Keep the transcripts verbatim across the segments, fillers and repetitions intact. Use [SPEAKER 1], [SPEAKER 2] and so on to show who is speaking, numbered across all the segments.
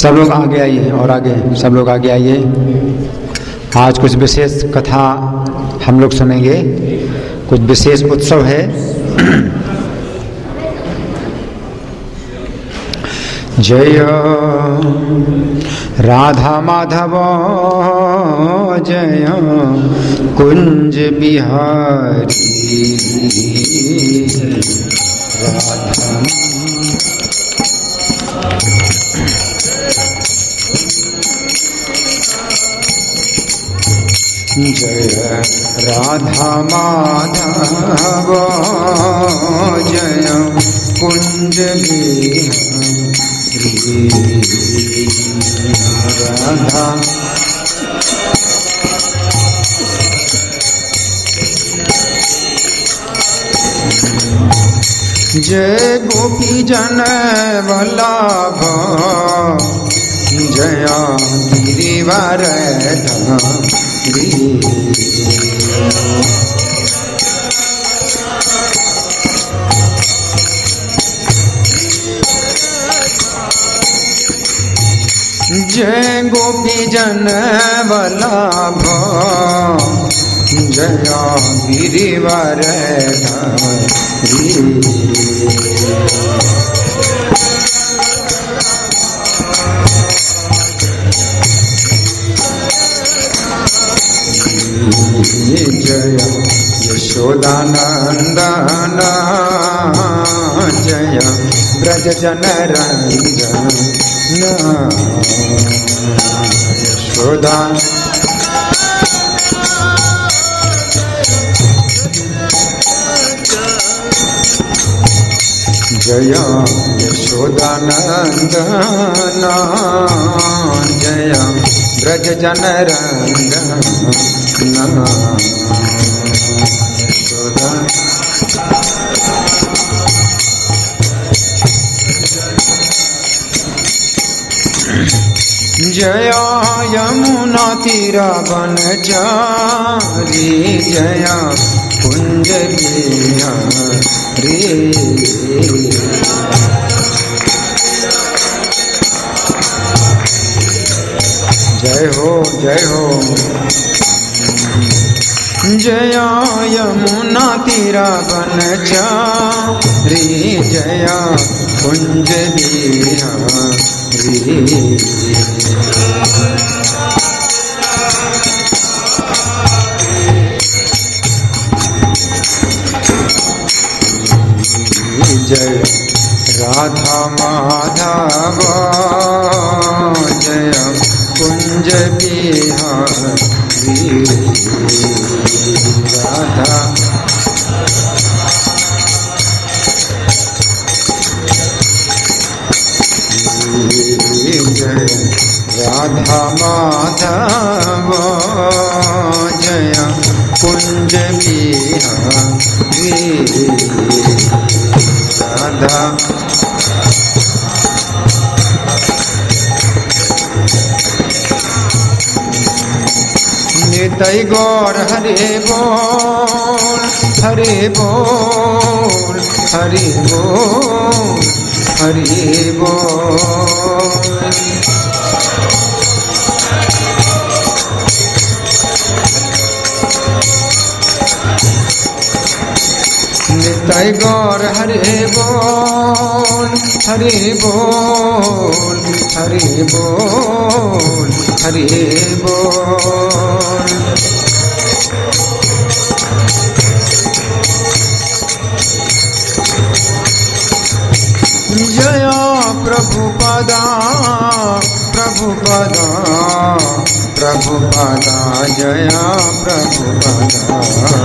[SPEAKER 1] सब लोग आगे आइए और आगे सब लोग आगे आइए। आज कुछ विशेष कथा हम लोग सुनेंगे, कुछ विशेष उत्सव है। जय राधा माधव जय कुंज बिहारी राधा जय राधा माधव जय कुंज बिहारी राधा जय गोपी जन वल्लभ जय गिरिवर जय गोपी जन वल्लभ जय गिरिवर जय यशोदानंदन जय ब्रज जन रंजन यशोदा जय यशोदानंदन जय ब्रज जन रंजन यशोदा जय यमुना तीरा बनचारी जय कुंज बिहारी जय हो जय हो जय यमुना तीरा बनचारी जय कुंज बिहारी जय राधा माधव जय कुंज बिहारी राधा जय राधा माधव जय कुंज बिहारी राधा निताई गौर हरे बोल हरे बोल हरे बोल हरे बोल निताई गौर हरे बोल हरे बोल हरे बोल हरे बोल जय प्रभुपदा प्रभुपदा प्रभुपदा जय प्रभुपदा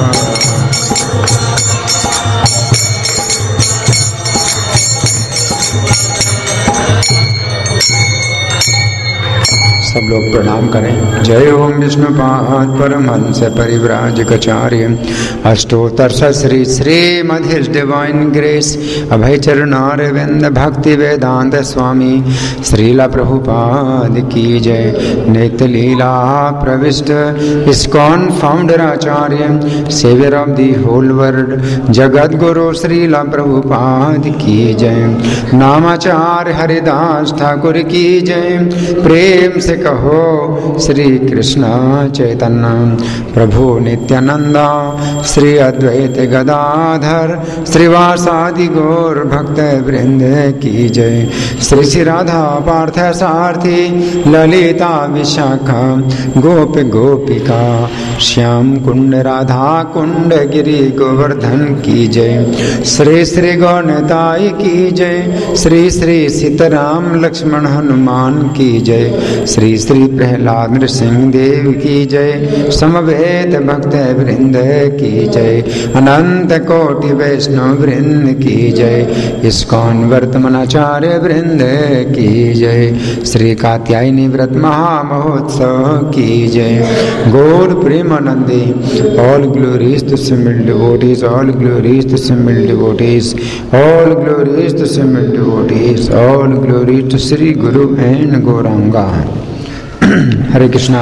[SPEAKER 1] सब लोग प्रणाम करें। जय ओम विष्णुपाद परमहंस परिव्राजकाचार्य अष्टोत्तर श्री श्रीमद् his divine grace Abhay Charanaravinda Bhakti Vedanta स्वामी श्रीला प्रभुपाद की जय। नित्य लीला प्रविष्ट ISKCON founder acharya saviour of the whole world जगत गुरु श्रीला प्रभुपाद की जय। नामाचार्य हरिदास ठाकुर की जय। प्रेम से कहो श्री कृष्ण चैतन्य प्रभु नित्यानंदा श्री अद्वैत गदाधर श्रीवासादि गौर भक्त वृंद की जय। श्री श्री राधा पार्थ सारथी ललिता विशाखा गोप गोपिका श्याम कुंड राधा कुंड गिरी गोवर्धन की जय। श्री श्री गौरताई की जय। श्री श्री सीताराम लक्ष्मण हनुमान की जय। श्री श्री प्रहलाद नृसिंह देव की जय। समवेत भक्त वृंद की जय। अनंत कोटि वैष्णव वृंद की जय। इस्कॉन वर्तमानाचार्य वृंद की जय। श्री कात्यायनी व्रत महामहोत्सव की जय। गौर प्रेमानंदी all glories to assembled devotees all glories to assembled devotees all glories to assembled devotees all glory to Shri guru and Gauranga. हरे कृष्णा।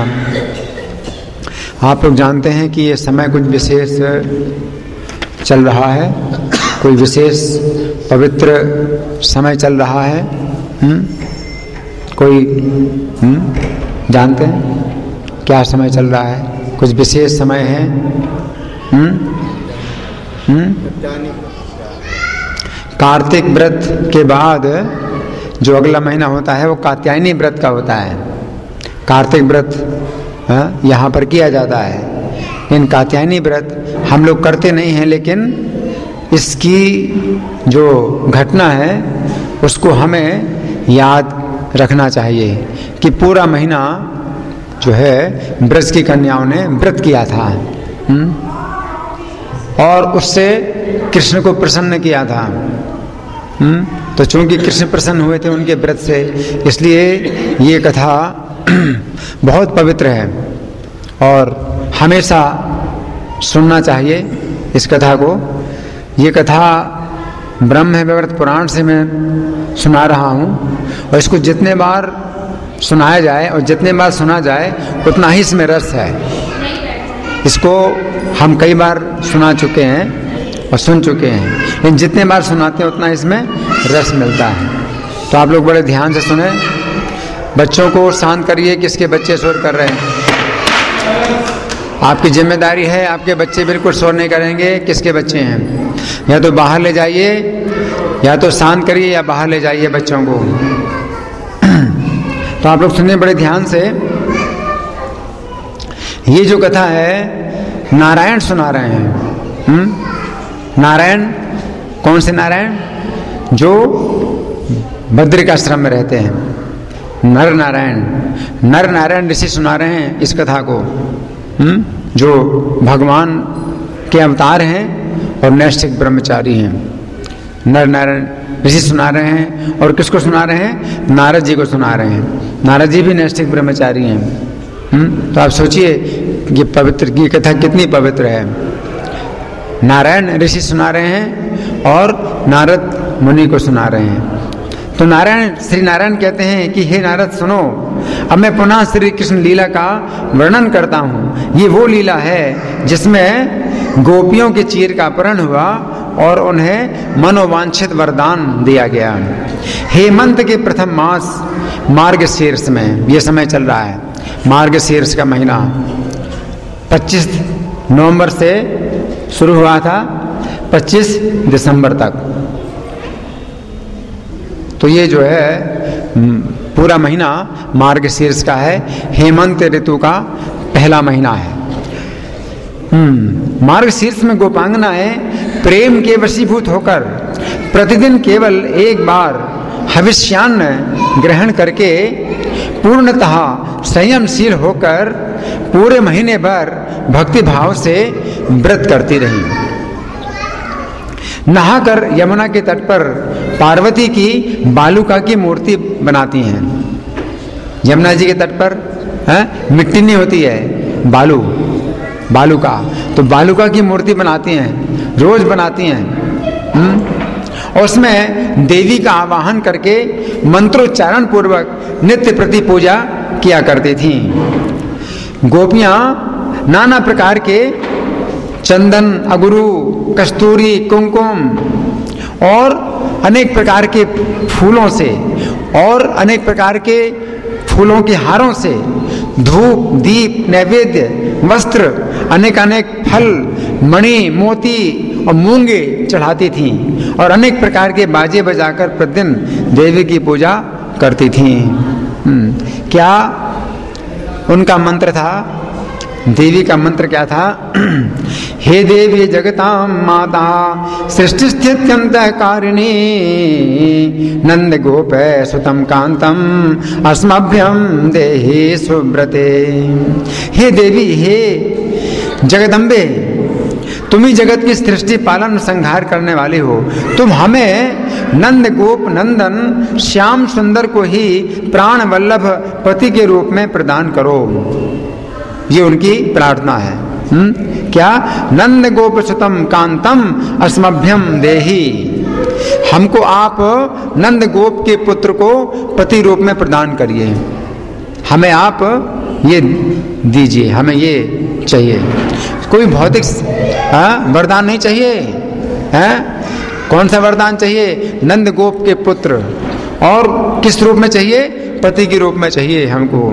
[SPEAKER 1] आप लोग जानते हैं कि ये समय कुछ विशेष चल रहा है, कोई विशेष पवित्र समय चल रहा है। हुँ? कोई हुँ? जानते हैं क्या समय चल रहा है? कुछ विशेष समय है। हुँ? हुँ? कार्तिक व्रत के बाद जो अगला महीना होता है वो कात्यायनी व्रत का होता है। कार्तिक व्रत यहाँ पर किया जाता है, लेकिन कात्यायनी व्रत हम लोग करते नहीं हैं, लेकिन इसकी जो घटना है उसको हमें याद रखना चाहिए कि पूरा महीना जो है ब्रज की कन्याओं ने व्रत किया था हुँ? और उससे कृष्ण को प्रसन्न किया था। हुँ? तो चूंकि कृष्ण प्रसन्न हुए थे उनके व्रत से, इसलिए ये कथा बहुत पवित्र है और हमेशा सुनना चाहिए इस कथा को। ये कथा ब्रह्म वैवर्त पुराण से मैं सुना रहा हूँ और इसको जितने बार सुनाया जाए और जितने बार सुना जाए उतना ही इसमें रस है। इसको हम कई बार सुना चुके हैं और सुन चुके हैं, लेकिन जितने बार सुनाते हैं उतना इसमें रस मिलता है। तो आप लोग बड़े ध्यान से सुने। बच्चों को शांत करिए, किसके बच्चे शोर कर रहे हैं। आपकी जिम्मेदारी है, आपके बच्चे बिल्कुल शोर नहीं करेंगे। किसके बच्चे हैं या तो बाहर ले जाइए, या तो शांत करिए, या बाहर ले जाइए बच्चों को। तो आप लोग सुनिए बड़े ध्यान से। ये जो कथा है नारायण सुना रहे हैं। हुँ? नारायण कौन से नारायण? जो बद्रिकाश्रम में रहते हैं, नर नारायण। नर नारायण ऋषि सुना रहे हैं इस कथा को। हुँ? जो भगवान के अवतार हैं और नैष्ठिक ब्रह्मचारी हैं। नर नारायण ऋषि सुना रहे हैं। और किसको सुना रहे हैं? नारद जी को सुना रहे हैं। नारद जी भी नैष्ठिक ब्रह्मचारी हैं। हुँ? तो आप सोचिए ये पवित्र ये कथा कितनी पवित्र है। नारायण ऋषि सुना रहे हैं और नारद मुनि को सुना रहे हैं। तो नारायण श्री नारायण कहते हैं कि हे नारद सुनो, अब मैं पुनः श्री कृष्ण लीला का वर्णन करता हूँ। ये वो लीला है जिसमें गोपियों के चीर का अपहरण हुआ और उन्हें मनोवांछित वरदान दिया गया। हेमंत के प्रथम मास मार्गशीर्ष में ये समय चल रहा है। मार्गशीर्ष का महीना पच्चीस नवंबर से शुरू हुआ था, पच्चीस दिसंबर तक। तो ये जो है पूरा महीना मार्गशीर्ष का है। हेमंत ऋतु का पहला महीना है। हम्म मार्गशीर्ष में गोपांगनाएं प्रेम के वशीभूत होकर प्रतिदिन केवल एक बार हविष्यान्न ग्रहण करके पूर्णतः संयमशील होकर पूरे महीने भर भक्ति भाव से व्रत करती रही। नहाकर यमुना के तट पर पार्वती की बालुका की मूर्ति बनाती हैं। यमुना जी के तट पर है मिट्टी नहीं होती है, बालू बालुका। तो बालुका की मूर्ति बनाती हैं, रोज बनाती हैं। और उसमें देवी का आवाहन करके मंत्रोच्चारण पूर्वक नित्य प्रति पूजा किया करती थी। गोपियां नाना प्रकार के चंदन, अगरू, कस्तूरी, कुमकुम और अनेक प्रकार के फूलों से और अनेक प्रकार के फूलों के हारों से धूप, दीप, नैवेद्य, वस्त्र, अनेक अनेक फल, मणि, मोती और मूंगे चढ़ाती थीं और अनेक प्रकार के बाजे बजाकर प्रतिदिन देवी की पूजा करती थीं। क्या उनका मंत्र था? देवी का मंत्र क्या था? हे देवी जगतां माता सृष्टि स्थित्यंत कारिणी नंद गोप सुतम कांतम अस्मभ्यम देहि सुब्रते। हे देवी, हे जगदम्बे, तुम ही जगत की सृष्टि पालन संहार करने वाली हो। तुम हमें नंद गोप नंदन श्याम सुंदर को ही प्राण वल्लभ पति के रूप में प्रदान करो। ये उनकी प्रार्थना है। हुँ? क्या? नंद गोप सुतम कांतम अस्मभ्यम देहि। हमको आप नंद गोप के पुत्र को पति रूप में प्रदान करिए, हमें आप ये दीजिए, हमें ये चाहिए। कोई भौतिक वरदान नहीं चाहिए है? कौन सा वरदान चाहिए? नंद गोप के पुत्र। और किस रूप में चाहिए? पति के रूप में चाहिए हमको।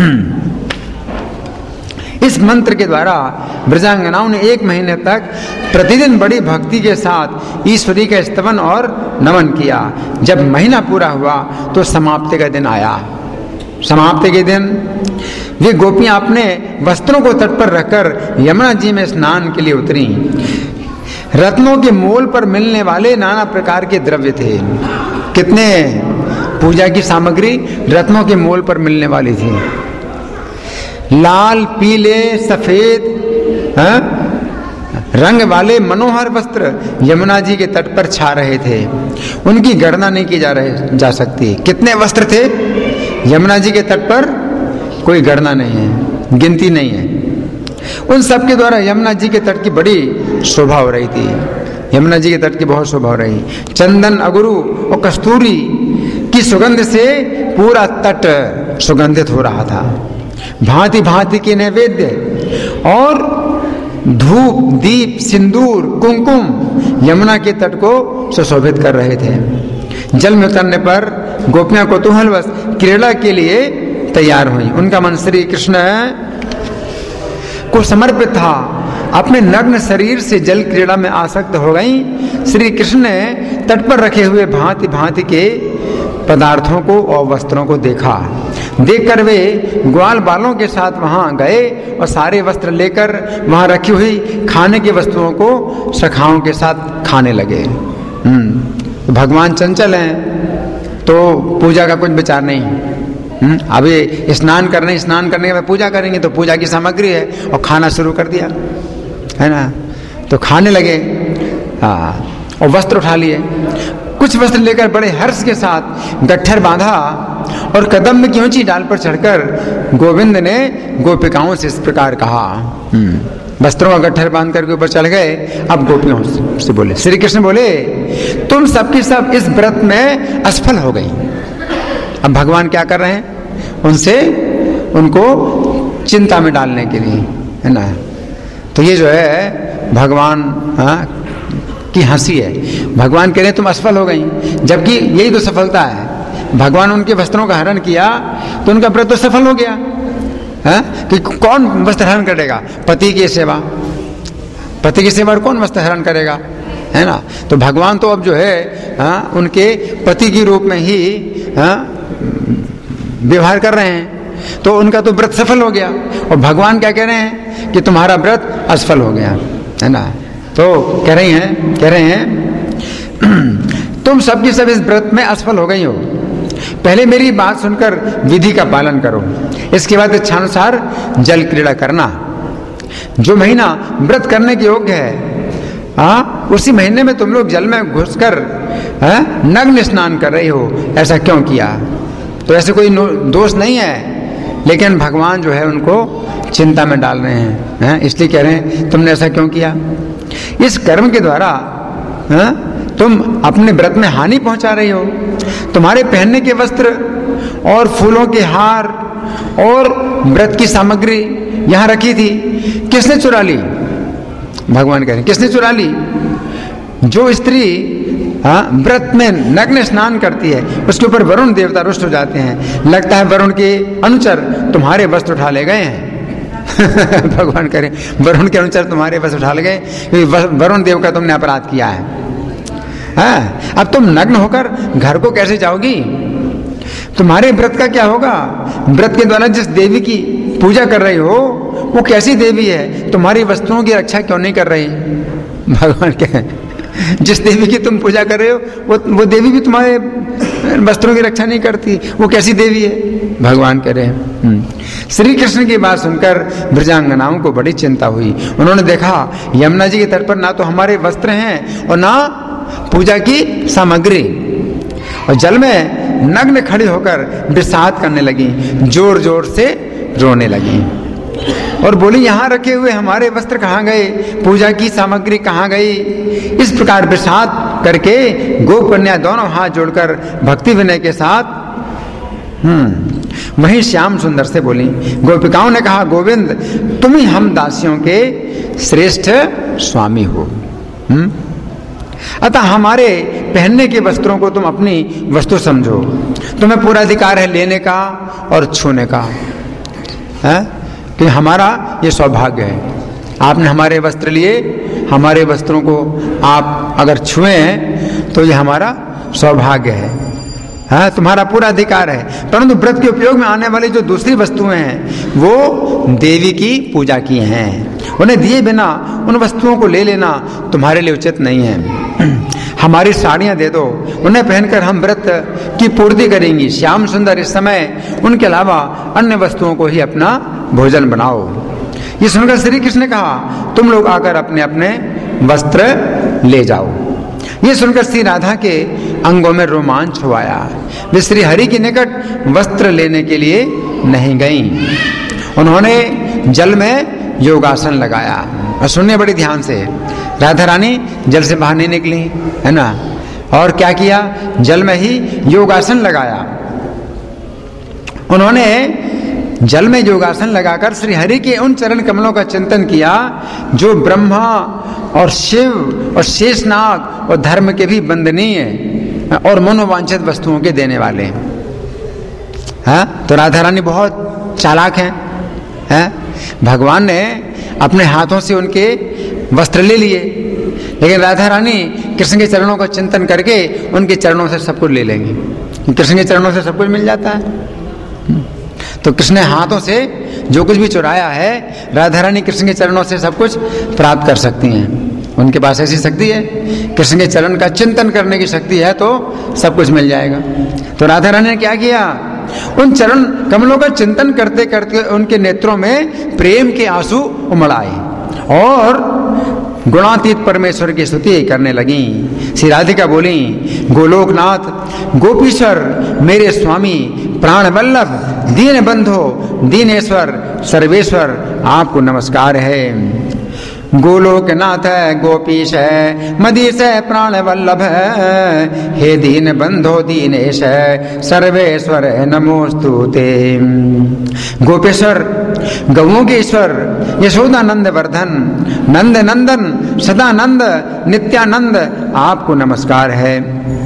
[SPEAKER 1] इस मंत्र के द्वारा ब्रजांगनाओं ने एक महीने तक प्रतिदिन बड़ी भक्ति के साथ ईश्वरी का स्तवन और नमन किया। जब महीना पूरा हुआ तो समाप्ति का दिन आया। समाप्ति के दिन वे गोपियां अपने वस्त्रों को तट पर रखकर यमुना जी में स्नान के लिए उतरी। रत्नों के मोल पर मिलने वाले नाना प्रकार के द्रव्य थे। कितने? पूजा की सामग्री रत्नों के मोल पर मिलने वाली थी। लाल, पीले, सफेद हा? रंग वाले मनोहर वस्त्र यमुना जी के तट पर छा रहे थे। उनकी गणना नहीं की जा रहे जा सकती। कितने वस्त्र थे यमुना जी के तट पर? कोई गणना नहीं है, गिनती नहीं है। उन सब के द्वारा यमुना जी के तट की बड़ी शोभा हो रही थी। यमुना जी के तट की बहुत शोभा हो रही। चंदन, अगरू और कस्तूरी की सुगंध से पूरा तट सुगंधित हो रहा था। भांति भांति के नैवेद्य और धूप, दीप, सिंदूर, कुमकुम यमुना के तट को सुशोभित कर रहे थे। जल में उतरने पर गोपियां कौतूहलवश क्रीड़ा के लिए तैयार हुई। उनका मन श्री कृष्ण को समर्पित था। अपने नग्न शरीर से जल क्रीड़ा में आसक्त हो गई। श्री कृष्ण ने तट पर रखे हुए भांति भांति के पदार्थों को और वस्त्रों को देखा। देखकर वे ग्वाल बालों के साथ वहां गए और सारे वस्त्र लेकर वहां रखी हुई खाने की वस्तुओं को सखाओं के साथ खाने लगे। हम्म भगवान चंचल हैं तो पूजा का कुछ विचार नहीं। अभी स्नान करने स्नान करने के बाद पूजा करेंगे तो पूजा की सामग्री है और खाना शुरू कर दिया है ना। तो खाने लगे हाँ, और वस्त्र उठा लिए। कुछ वस्त्र लेकर बड़े हर्ष के साथ गट्ठर बांधा और कदम की ऊंची डाल पर चढ़कर गोविंद ने गोपिकाओं से इस प्रकार कहा। वस्त्रों का गट्ठर बांध करके ऊपर चढ़ गए। अब गोपियों से बोले, श्री कृष्ण बोले, तुम सबकी सब इस व्रत में असफल हो गई। अब भगवान क्या कर रहे हैं? उनसे उनको चिंता में डालने के लिए है ना। तो ये जो है भगवान हाँ की हंसी है। भगवान कह रहे हैं तुम असफल हो गई, जबकि यही तो सफलता है। भगवान उनके वस्त्रों का हरण किया तो उनका व्रत तो सफल हो गया है? कि कौन वस्त्र हरण करेगा? पति की सेवा, पति की सेवा कौन वस्त्र हरण करेगा है ना। तो भगवान तो अब जो है हा? उनके पति के रूप में ही व्यवहार कर रहे हैं। तो उनका तो व्रत सफल हो गया और भगवान क्या कह रहे हैं कि तुम्हारा व्रत असफल हो गया है ना। तो कह रही हैं कह रहे हैं तुम सबकी सब इस व्रत में असफल हो गई हो। पहले मेरी बात सुनकर विधि का पालन करो, इसके बाद इच्छानुसार जल क्रीड़ा करना। जो महीना व्रत करने के योग्य है हाँ, उसी महीने में तुम लोग जल में घुसकर नग्न स्नान कर रही हो। ऐसा क्यों किया? तो ऐसे कोई दोष नहीं है लेकिन भगवान जो है उनको चिंता में डाल रहे हैं, हैं? इसलिए कह रहे हैं तुमने ऐसा क्यों किया। इस कर्म के द्वारा हैं? तुम अपने व्रत में हानि पहुंचा रही हो। तुम्हारे पहनने के वस्त्र और फूलों के हार और व्रत की सामग्री यहां रखी थी, किसने चुरा ली? भगवान कह रहे हैं किसने चुरा ली? जो स्त्री व्रत में नग्न स्नान करती है उसके ऊपर वरुण देवता रुष्ट हो जाते हैं। लगता है वरुण के अनुचर तुम्हारे वस्त्र उठा ले गए हैं। भगवान कह रहे हैं वरुण के अनुचर तुम्हारे वस्त्र उठा ले गए, क्योंकि वरुण देव का तुमने अपराध किया है। हाँ, अब तुम नग्न होकर घर को कैसे जाओगी? तुम्हारे व्रत का क्या होगा? व्रत के द्वारा जिस देवी की पूजा कर रही हो वो कैसी देवी है? तुम्हारी वस्तुओं की रक्षा क्यों नहीं कर रही? भगवान कहे जिस देवी की तुम पूजा कर रहे हो वो वो देवी भी तुम्हारे वस्त्रों की रक्षा नहीं करती, वो कैसी देवी है? भगवान कह रहे हैं। श्री कृष्ण की बात सुनकर ब्रजांगनाओं को बड़ी चिंता हुई। उन्होंने देखा यमुना जी के तट पर ना तो हमारे वस्त्र हैं और ना पूजा की सामग्री, और जल में नग्न खड़ी होकर विषाद करने लगी, जोर जोर से रोने लगी और बोली यहाँ रखे हुए हमारे वस्त्र कहाँ गए, पूजा की सामग्री कहाँ गई? इस प्रकार विषाद करके गोप कन्या दोनों हाथ जोड़कर भक्ति विनय के साथ हम्म वहीं श्याम सुंदर से बोली। गोपिकाओं ने कहा गोविंद तुम ही हम दासियों के श्रेष्ठ स्वामी हो, हम्म अतः हमारे पहनने के वस्त्रों को तुम अपनी वस्तु समझो। तुम्हें पूरा अधिकार है लेने का और छूने का, है कि हमारा ये सौभाग्य है। आपने हमारे वस्त्र लिए, हमारे वस्त्रों को आप अगर छुए हैं तो ये हमारा सौभाग्य है, हाँ तुम्हारा पूरा अधिकार है। परंतु व्रत के उपयोग में आने वाली जो दूसरी वस्तुएं हैं वो देवी की पूजा की हैं, उन्हें दिए बिना उन वस्तुओं को ले लेना तुम्हारे लिए उचित नहीं है। हमारी साड़ियां दे दो, उन्हें पहनकर हम व्रत की पूर्ति करेंगी। श्याम सुंदर इस समय उनके अलावा अन्य वस्तुओं को ही अपना भोजन बनाओ। ये सुनकर श्री कृष्ण ने कहा तुम लोग आकर अपने अपने वस्त्र ले जाओ। ये सुनकर श्री राधा के अंगों में रोमांच हो आया। वे श्री हरि के निकट वस्त्र लेने के लिए नहीं गईं। उन्होंने जल में योगासन लगाया। और सुनने बड़ी ध्यान से, राधा रानी जल से बाहर नहीं निकली, है ना, और क्या किया? जल में ही योगासन लगाया। उन्होंने जल में योगासन लगाकर श्री हरि के उन चरण कमलों का चिंतन किया जो ब्रह्मा और शिव और शेषनाग और धर्म के भी वंदनीय और मनोवांछित वस्तुओं के देने वाले हैं। हाँ? तो राधा रानी बहुत चालाक हैं, हैं? भगवान ने अपने हाथों से उनके वस्त्र ले लिए, लेकिन राधा रानी कृष्ण के चरणों का चिंतन करके उनके चरणों से सब कुछ ले लेंगी। कृष्ण के चरणों से सब कुछ मिल जाता है। तो कृष्ण ने हाथों से जो कुछ भी चुराया है, राधा रानी कृष्ण के चरणों से सब कुछ प्राप्त कर सकती हैं। उनके पास ऐसी शक्ति है, कृष्ण के चरण का चिंतन करने की शक्ति है, तो सब कुछ मिल जाएगा। तो राधा रानी ने क्या किया? उन चरण कमलों का चिंतन करते करते उनके नेत्रों में प्रेम के आंसू उमड़ आए और गुणातीत परमेश्वर की स्तुति करने लगी। श्री राधिका बोली गोलोकनाथ गोपीश्वर मेरे स्वामी प्राण वल्लभ दीन बंधो दीनेश्वर सर्वेश्वर आपको नमस्कार है। गोलोकनाथ गोपीश मदीश प्राण वल्लभ हे दीन बंधो दीनेश सर्वेश्वर नमोस्तुते। गोपेश्वर गौओं के ईश्वर यशोदानंद वर्धन नंद नंदन सदानंद नित्यानंद आपको नमस्कार है।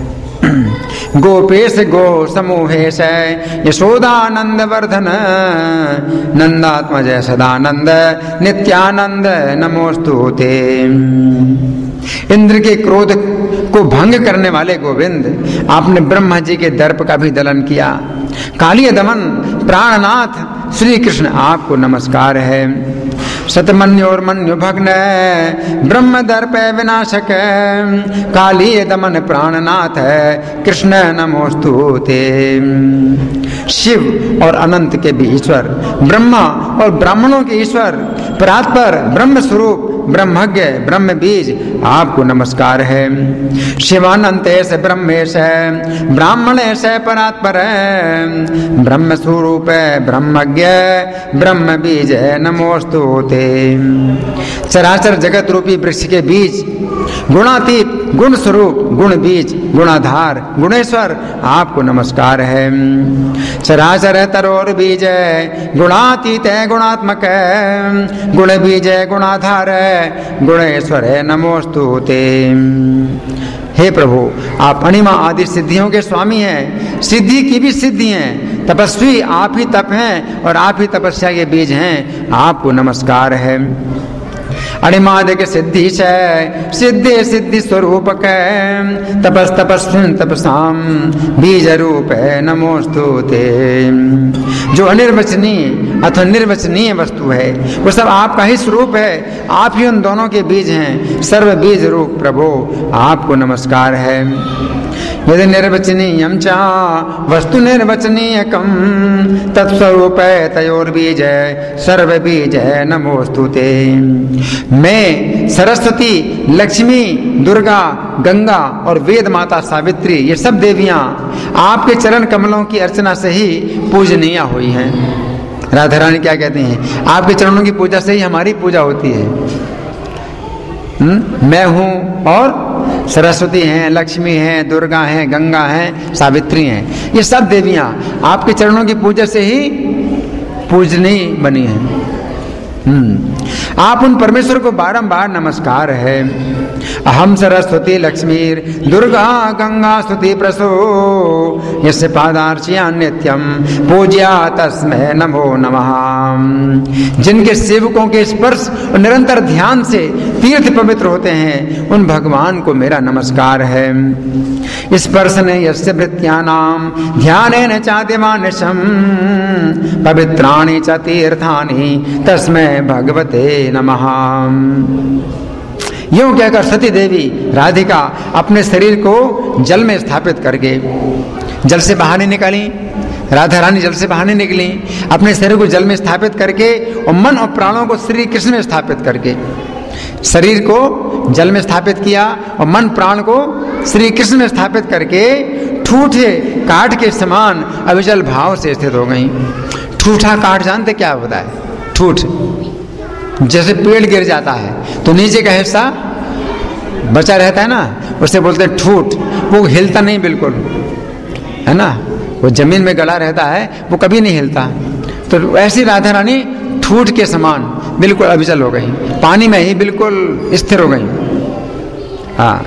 [SPEAKER 1] गोपेश गो समूहेश यशोदानंद वर्धन नंदात्मज सदानंद नित्यानंद नमोस्तुते। इंद्र के क्रोध को भंग करने वाले गोविंद आपने ब्रह्मा जी के दर्प का भी दलन किया। कालिय दमन प्राणनाथ श्री कृष्ण आपको नमस्कार है। सतमन्योर मन्यु भग्न ब्रह्म दर्प विनाशक कालिय दमन प्राणनाथ कृष्ण नमोस्तुते। शिव और अनंत के भी ईश्वर, ब्रह्मा और ब्राह्मणों के ईश्वर, परात्पर ब्रह्म स्वरूप ब्रह्मज्ञ ब्रह्म बीज आपको नमस्कार है। शिवानंतेश ब्रह्मेश ब्राह्मणेश परात्पर ब्रह्म स्वरूप ब्रह्मज्ञ ब्रह्म बीज नमोस्तुते। चराचर जगत रूपी वृक्ष के बीज गुणातीत गुण स्वरूप गुण बीज गुणाधार गुणेश्वर आपको नमस्कार है। चराचर तरोर बीज गुणातीत है गुणात्मक है गुण बीज है गुणाधार है गुणेश्वर है नमोस्तुते। हे प्रभु, आप अणिमा आदि सिद्धियों के स्वामी हैं, सिद्धि की भी सिद्धि हैं, तपस्वी आप ही तप हैं और आप ही तपस्या के बीज हैं, आपको नमस्कार है। अणिमादिक सिद्धि से सिद्धि सिद्धि स्वरूप के तपस तपस्विन तपसाम बीज रूप है नमोस्तुते। जो अनिर्वचनीय अथवा निर्वचनीय वस्तु है वो सब आपका ही स्वरूप है, आप ही उन दोनों के बीज हैं। सर्व बीज रूप प्रभु आपको नमस्कार है। यदि निर्वचनीयं च वस्तु निर्वचनीयकं तत्स्वरूप तयोर्बीज सर्व बीज नमोस्तुते। मैं सरस्वती लक्ष्मी दुर्गा गंगा और वेद माता सावित्री ये सब देवियां आपके चरण कमलों की अर्चना से ही पूजनीय हुई हैं। राधा रानी क्या कहती हैं? आपके चरणों की पूजा से ही हमारी पूजा होती है। हुँ? मैं हूँ और सरस्वती हैं, लक्ष्मी हैं, दुर्गा हैं, गंगा हैं, सावित्री हैं, ये सब देवियां आपके चरणों की पूजा से ही पूजनीय बनी हैं। हम्म आप उन परमेश्वर को बारंबार नमस्कार है। अहम सरस्वती लक्ष्मीर दुर्गा गंगा स्तुति प्रसो यस्य पादार्चया नित्यम पूज्या तस्मै नमो नमः। जिनके सेवकों के स्पर्श और निरंतर ध्यान से तीर्थ पवित्र होते हैं उन भगवान को मेरा नमस्कार है। स्पर्शन यस्य भृत्यानाम ध्यानेन चाद्यमानशम पवित्राणि च तीर्थानि तस्मै भगवते नमः। यूं कहकर सती देवी राधिका अपने शरीर को जल में स्थापित करके जल से बाहर नहीं निकाली। राधा रानी जल से बाहर नहीं निकली, अपने शरीर को जल में स्थापित करके और मन और प्राणों को श्री कृष्ण में स्थापित करके शरीर को जल में स्थापित किया और मन प्राण को श्री कृष्ण में स्थापित करके ठूठे काठ के समान अविचल भाव से स्थित हो गई। ठूठा काठ जानते क्या होता है? ठूठ जैसे पेड़ गिर जाता है तो नीचे का हिस्सा बचा रहता है ना, उसे बोलते हैं ठूठ। वो हिलता नहीं बिल्कुल, है ना, वो जमीन में गड़ा रहता है, वो कभी नहीं हिलता। तो ऐसी राधा रानी ठूठ के समान बिल्कुल अविचल हो गई, पानी में ही बिल्कुल स्थिर हो गई। हाँ,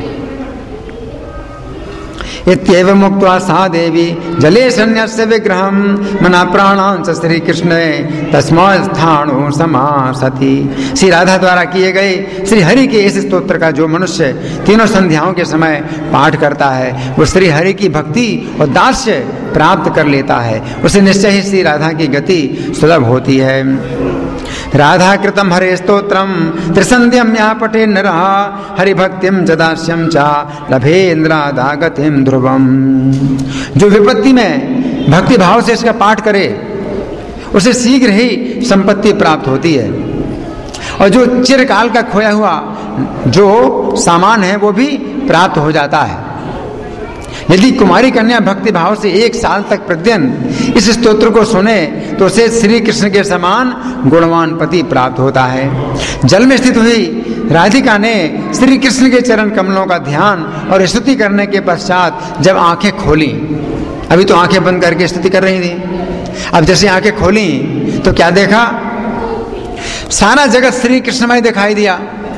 [SPEAKER 1] इत्येव मुक्त्वा सा देवी जले सन्न्यस्य विग्रहं मना प्राणांच श्री कृष्ण तस्मात् स्थाणु समासति। श्री राधा द्वारा किए गए श्री हरि के इस स्तोत्र का जो मनुष्य तीनों संध्याओं के समय पाठ करता है वो श्री हरि की भक्ति और दास्य प्राप्त कर लेता है, उसे निश्चय ही श्री राधा की गति सुलभ होती है। राधा कृतम हरे स्तोत्रम त्रिसंध्यम या पठे नरः हरिभक्तिम जदास्यम चा लभेन्द्रादागतिम ध्रुवम। जो विपत्ति में भक्ति भाव से इसका पाठ करे उसे शीघ्र ही संपत्ति प्राप्त होती है और जो चिरकाल का खोया हुआ जो सामान है वो भी प्राप्त हो जाता है। यदि कुमारी कन्या भक्ति भाव से एक साल तक प्रतिदिन इस स्तोत्र को सुने तो उसे श्री कृष्ण के समान गुणवान पति प्राप्त होता है। जल में स्थित हुई राधिका ने श्री कृष्ण के चरण कमलों का ध्यान और स्तुति करने के पश्चात जब आंखें खोली, अभी तो आंखें बंद करके स्तुति कर रही थी, अब जैसे आंखें खोली तो क्या देखा? सारा जगत श्री कृष्णमय दिखाई दिया।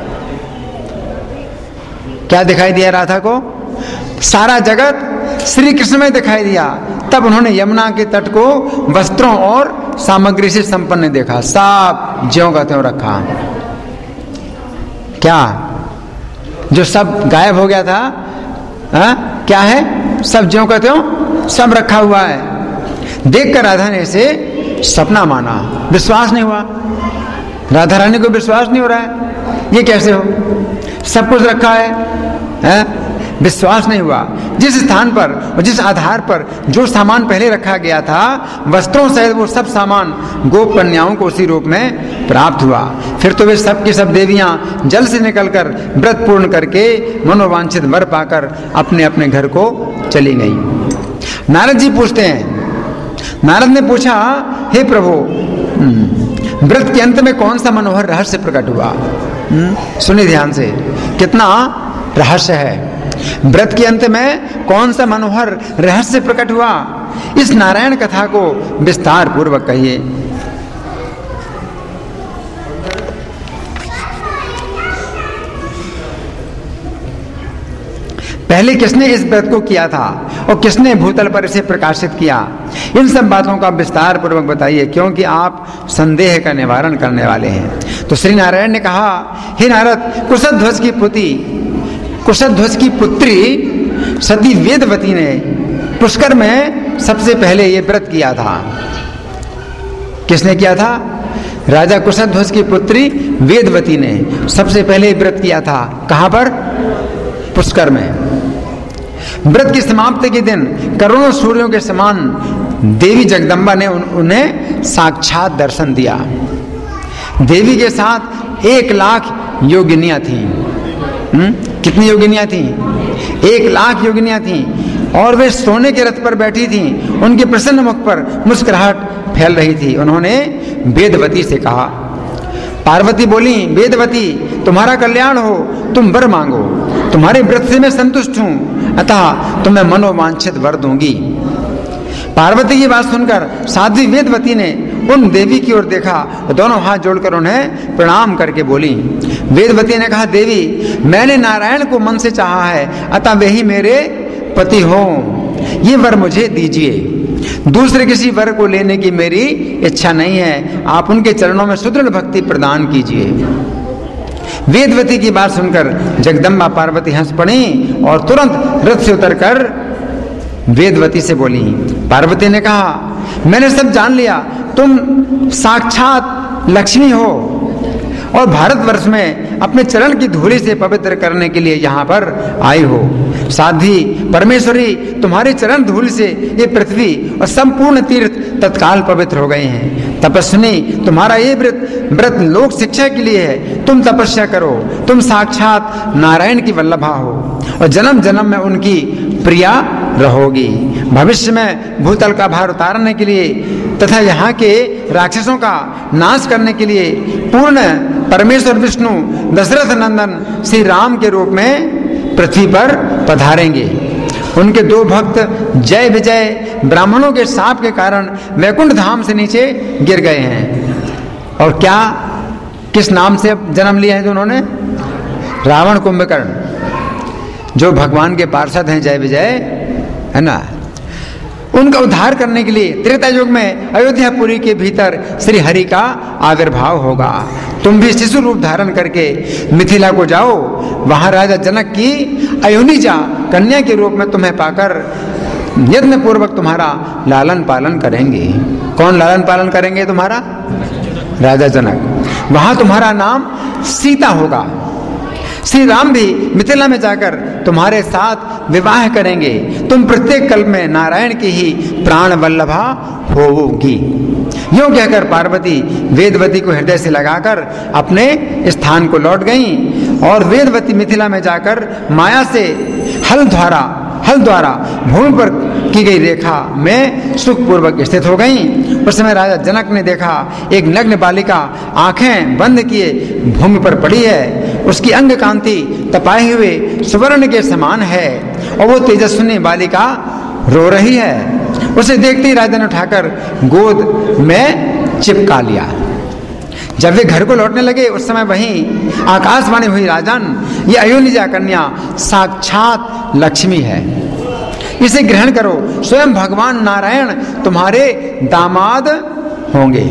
[SPEAKER 1] क्या दिखाई दिया राधा को? सारा जगत श्री कृष्ण में दिखाई दिया। तब उन्होंने यमुना के तट को वस्त्रों और सामग्री से संपन्न देखा, सब ज्यों का त्यों रखा। क्या जो सब गायब हो गया था, हा? क्या है? सब ज्यों का त्यों सब रखा हुआ है। देखकर राधा ने इसे सपना माना, विश्वास नहीं हुआ। राधा रानी को विश्वास नहीं हो रहा है, ये कैसे हो? सब कुछ रखा है, है? विश्वास नहीं हुआ। जिस स्थान पर और जिस आधार पर जो सामान पहले रखा गया था, वस्त्रों सहित वो सब सामान गोप कन्याओं को उसी रूप में प्राप्त हुआ। फिर तो वे सब की सब देवियां जल से निकलकर व्रत पूर्ण करके मनोवांछित वर पाकर अपने अपने घर को चली गई। नारद जी पूछते हैं, नारद ने पूछा, हे प्रभु, व्रत के अंत में कौन सा मनोहर रहस्य प्रकट हुआ? सुनिए ध्यान से, कितना रहस्य है। व्रत के अंत में कौन सा मनोहर रहस्य प्रकट हुआ? इस नारायण कथा को विस्तार पूर्वक कहिए। पहले किसने इस व्रत को किया था और किसने भूतल पर इसे प्रकाशित किया? इन सब बातों का विस्तार पूर्वक बताइए, क्योंकि आप संदेह का निवारण करने वाले हैं। तो श्री नारायण ने कहा, हे नारद, कुशध्वज की पुत्री कुशध्वज की पुत्री सती वेदवती ने पुष्कर में सबसे पहले ये व्रत किया था। किसने किया था? राजा कुशध्वज की पुत्री वेदवती ने सबसे पहले व्रत किया था। कहां पर? पुष्कर में। व्रत की समाप्ति के दिन करोड़ों सूर्यों के समान देवी जगदम्बा ने उन, उन्हें साक्षात दर्शन दिया। देवी के साथ एक लाख योगिनियां थीं। हम्म? कितनी योगिनियां थीं? एक लाख योगिनियां थीं, और वे सोने के रथ पर बैठी थीं। उनके प्रसन्न मुख पर मुस्कुराहट फैल रही थी। उन्होंने वेदवती से कहा, पार्वती बोली, वेदवती, तुम्हारा कल्याण हो, तुम वर मांगो। तुम्हारे व्रत से मैं संतुष्ट हूं, अतः तुम्हें मनोवांछित वर दूंगी। पार्वती की बात सुनकर साध्वी वेदवती ने उन देवी की ओर देखा, दोनों हाथ जोड़कर उन्हें प्रणाम करके बोली। वेदवती ने कहा, देवी, मैंने नारायण को मन से चाहा है, अतः वे ही मेरे पति हो। ये वर मुझे दीजिए। दूसरे किसी वर को लेने की मेरी इच्छा नहीं है। आप उनके चरणों में सुदृढ़ भक्ति प्रदान कीजिए। वेदवती की बात सुनकर जगदम्बा पार्वती हंस पड़ी और तुरंत रथ से उतरकर वेदवती से बोली। पार्वती ने कहा, मैंने सब जान लिया, तुम साक्षात लक्ष्मी हो और भारतवर्ष में अपने चरण की धूलि से पवित्र करने के लिए यहाँ पर आई हो। साध्वी परमेश्वरी, तुम्हारे चरण धूलि से ये पृथ्वी और संपूर्ण तीर्थ तत्काल पवित्र हो गए हैं। तपस्विनी, तुम्हारा ये व्रत व्रत लोक शिक्षा के लिए है। तुम तपस्या करो, तुम साक्षात नारायण की वल्लभा हो और जन्म जन्म में उनकी प्रिया रहोगी। भविष्य में भूतल का भार उतारने के लिए तथा यहाँ के राक्षसों का नाश करने के लिए पूर्ण परमेश्वर विष्णु दशरथ नंदन श्री राम के रूप में पृथ्वी पर पधारेंगे। उनके दो भक्त जय विजय ब्राह्मणों के शाप के कारण वैकुंठ धाम से नीचे गिर गए हैं। और क्या, किस नाम से जन्म लिया है दोनों ने? रावण कुंभकर्ण, जो भगवान के पार्षद हैं जय विजय, है ना। उनका उद्धार करने के लिए त्रेता युग में अयोध्यापुरी के भीतर श्री हरि का आविर्भाव होगा। तुम भी शिशु रूप धारण करके मिथिला को जाओ, वहां राजा जनक की अयोनिजा कन्या के रूप में तुम्हें पाकर यत्न पूर्वक तुम्हारा लालन पालन करेंगे। कौन लालन पालन करेंगे तुम्हारा? राजा जनक। वहां तुम्हारा नाम सीता होगा। श्री राम भी मिथिला में जाकर तुम्हारे साथ विवाह करेंगे। तुम प्रत्येक कल्प में नारायण की ही प्राण वल्लभा होगी। यूं कहकर पार्वती वेदवती को हृदय से लगाकर अपने स्थान को लौट गईं और वेदवती मिथिला में जाकर माया से हल द्वारा हल द्वारा भूमि पर की गई रेखा में सुखपूर्वक स्थित हो गईं। उस समय राजा जनक ने देखा एक नग्न बालिका आंखें बंद किए भूमि पर पड़ी है। उसकी अंग कांति तपाए हुए सुवर्ण के समान है और वो तेजस्विनी बालिका रो रही है। उसे देखते ही राजा ने उठाकर गोद में चिपका लिया। जब वे घर को लौटने लगे उस समय वहीं आकाशवाणी हुई, राजन, ये अयोनिजा कन्या साक्षात लक्ष्मी है, इसे ग्रहण करो। स्वयं भगवान नारायण तुम्हारे दामाद होंगे।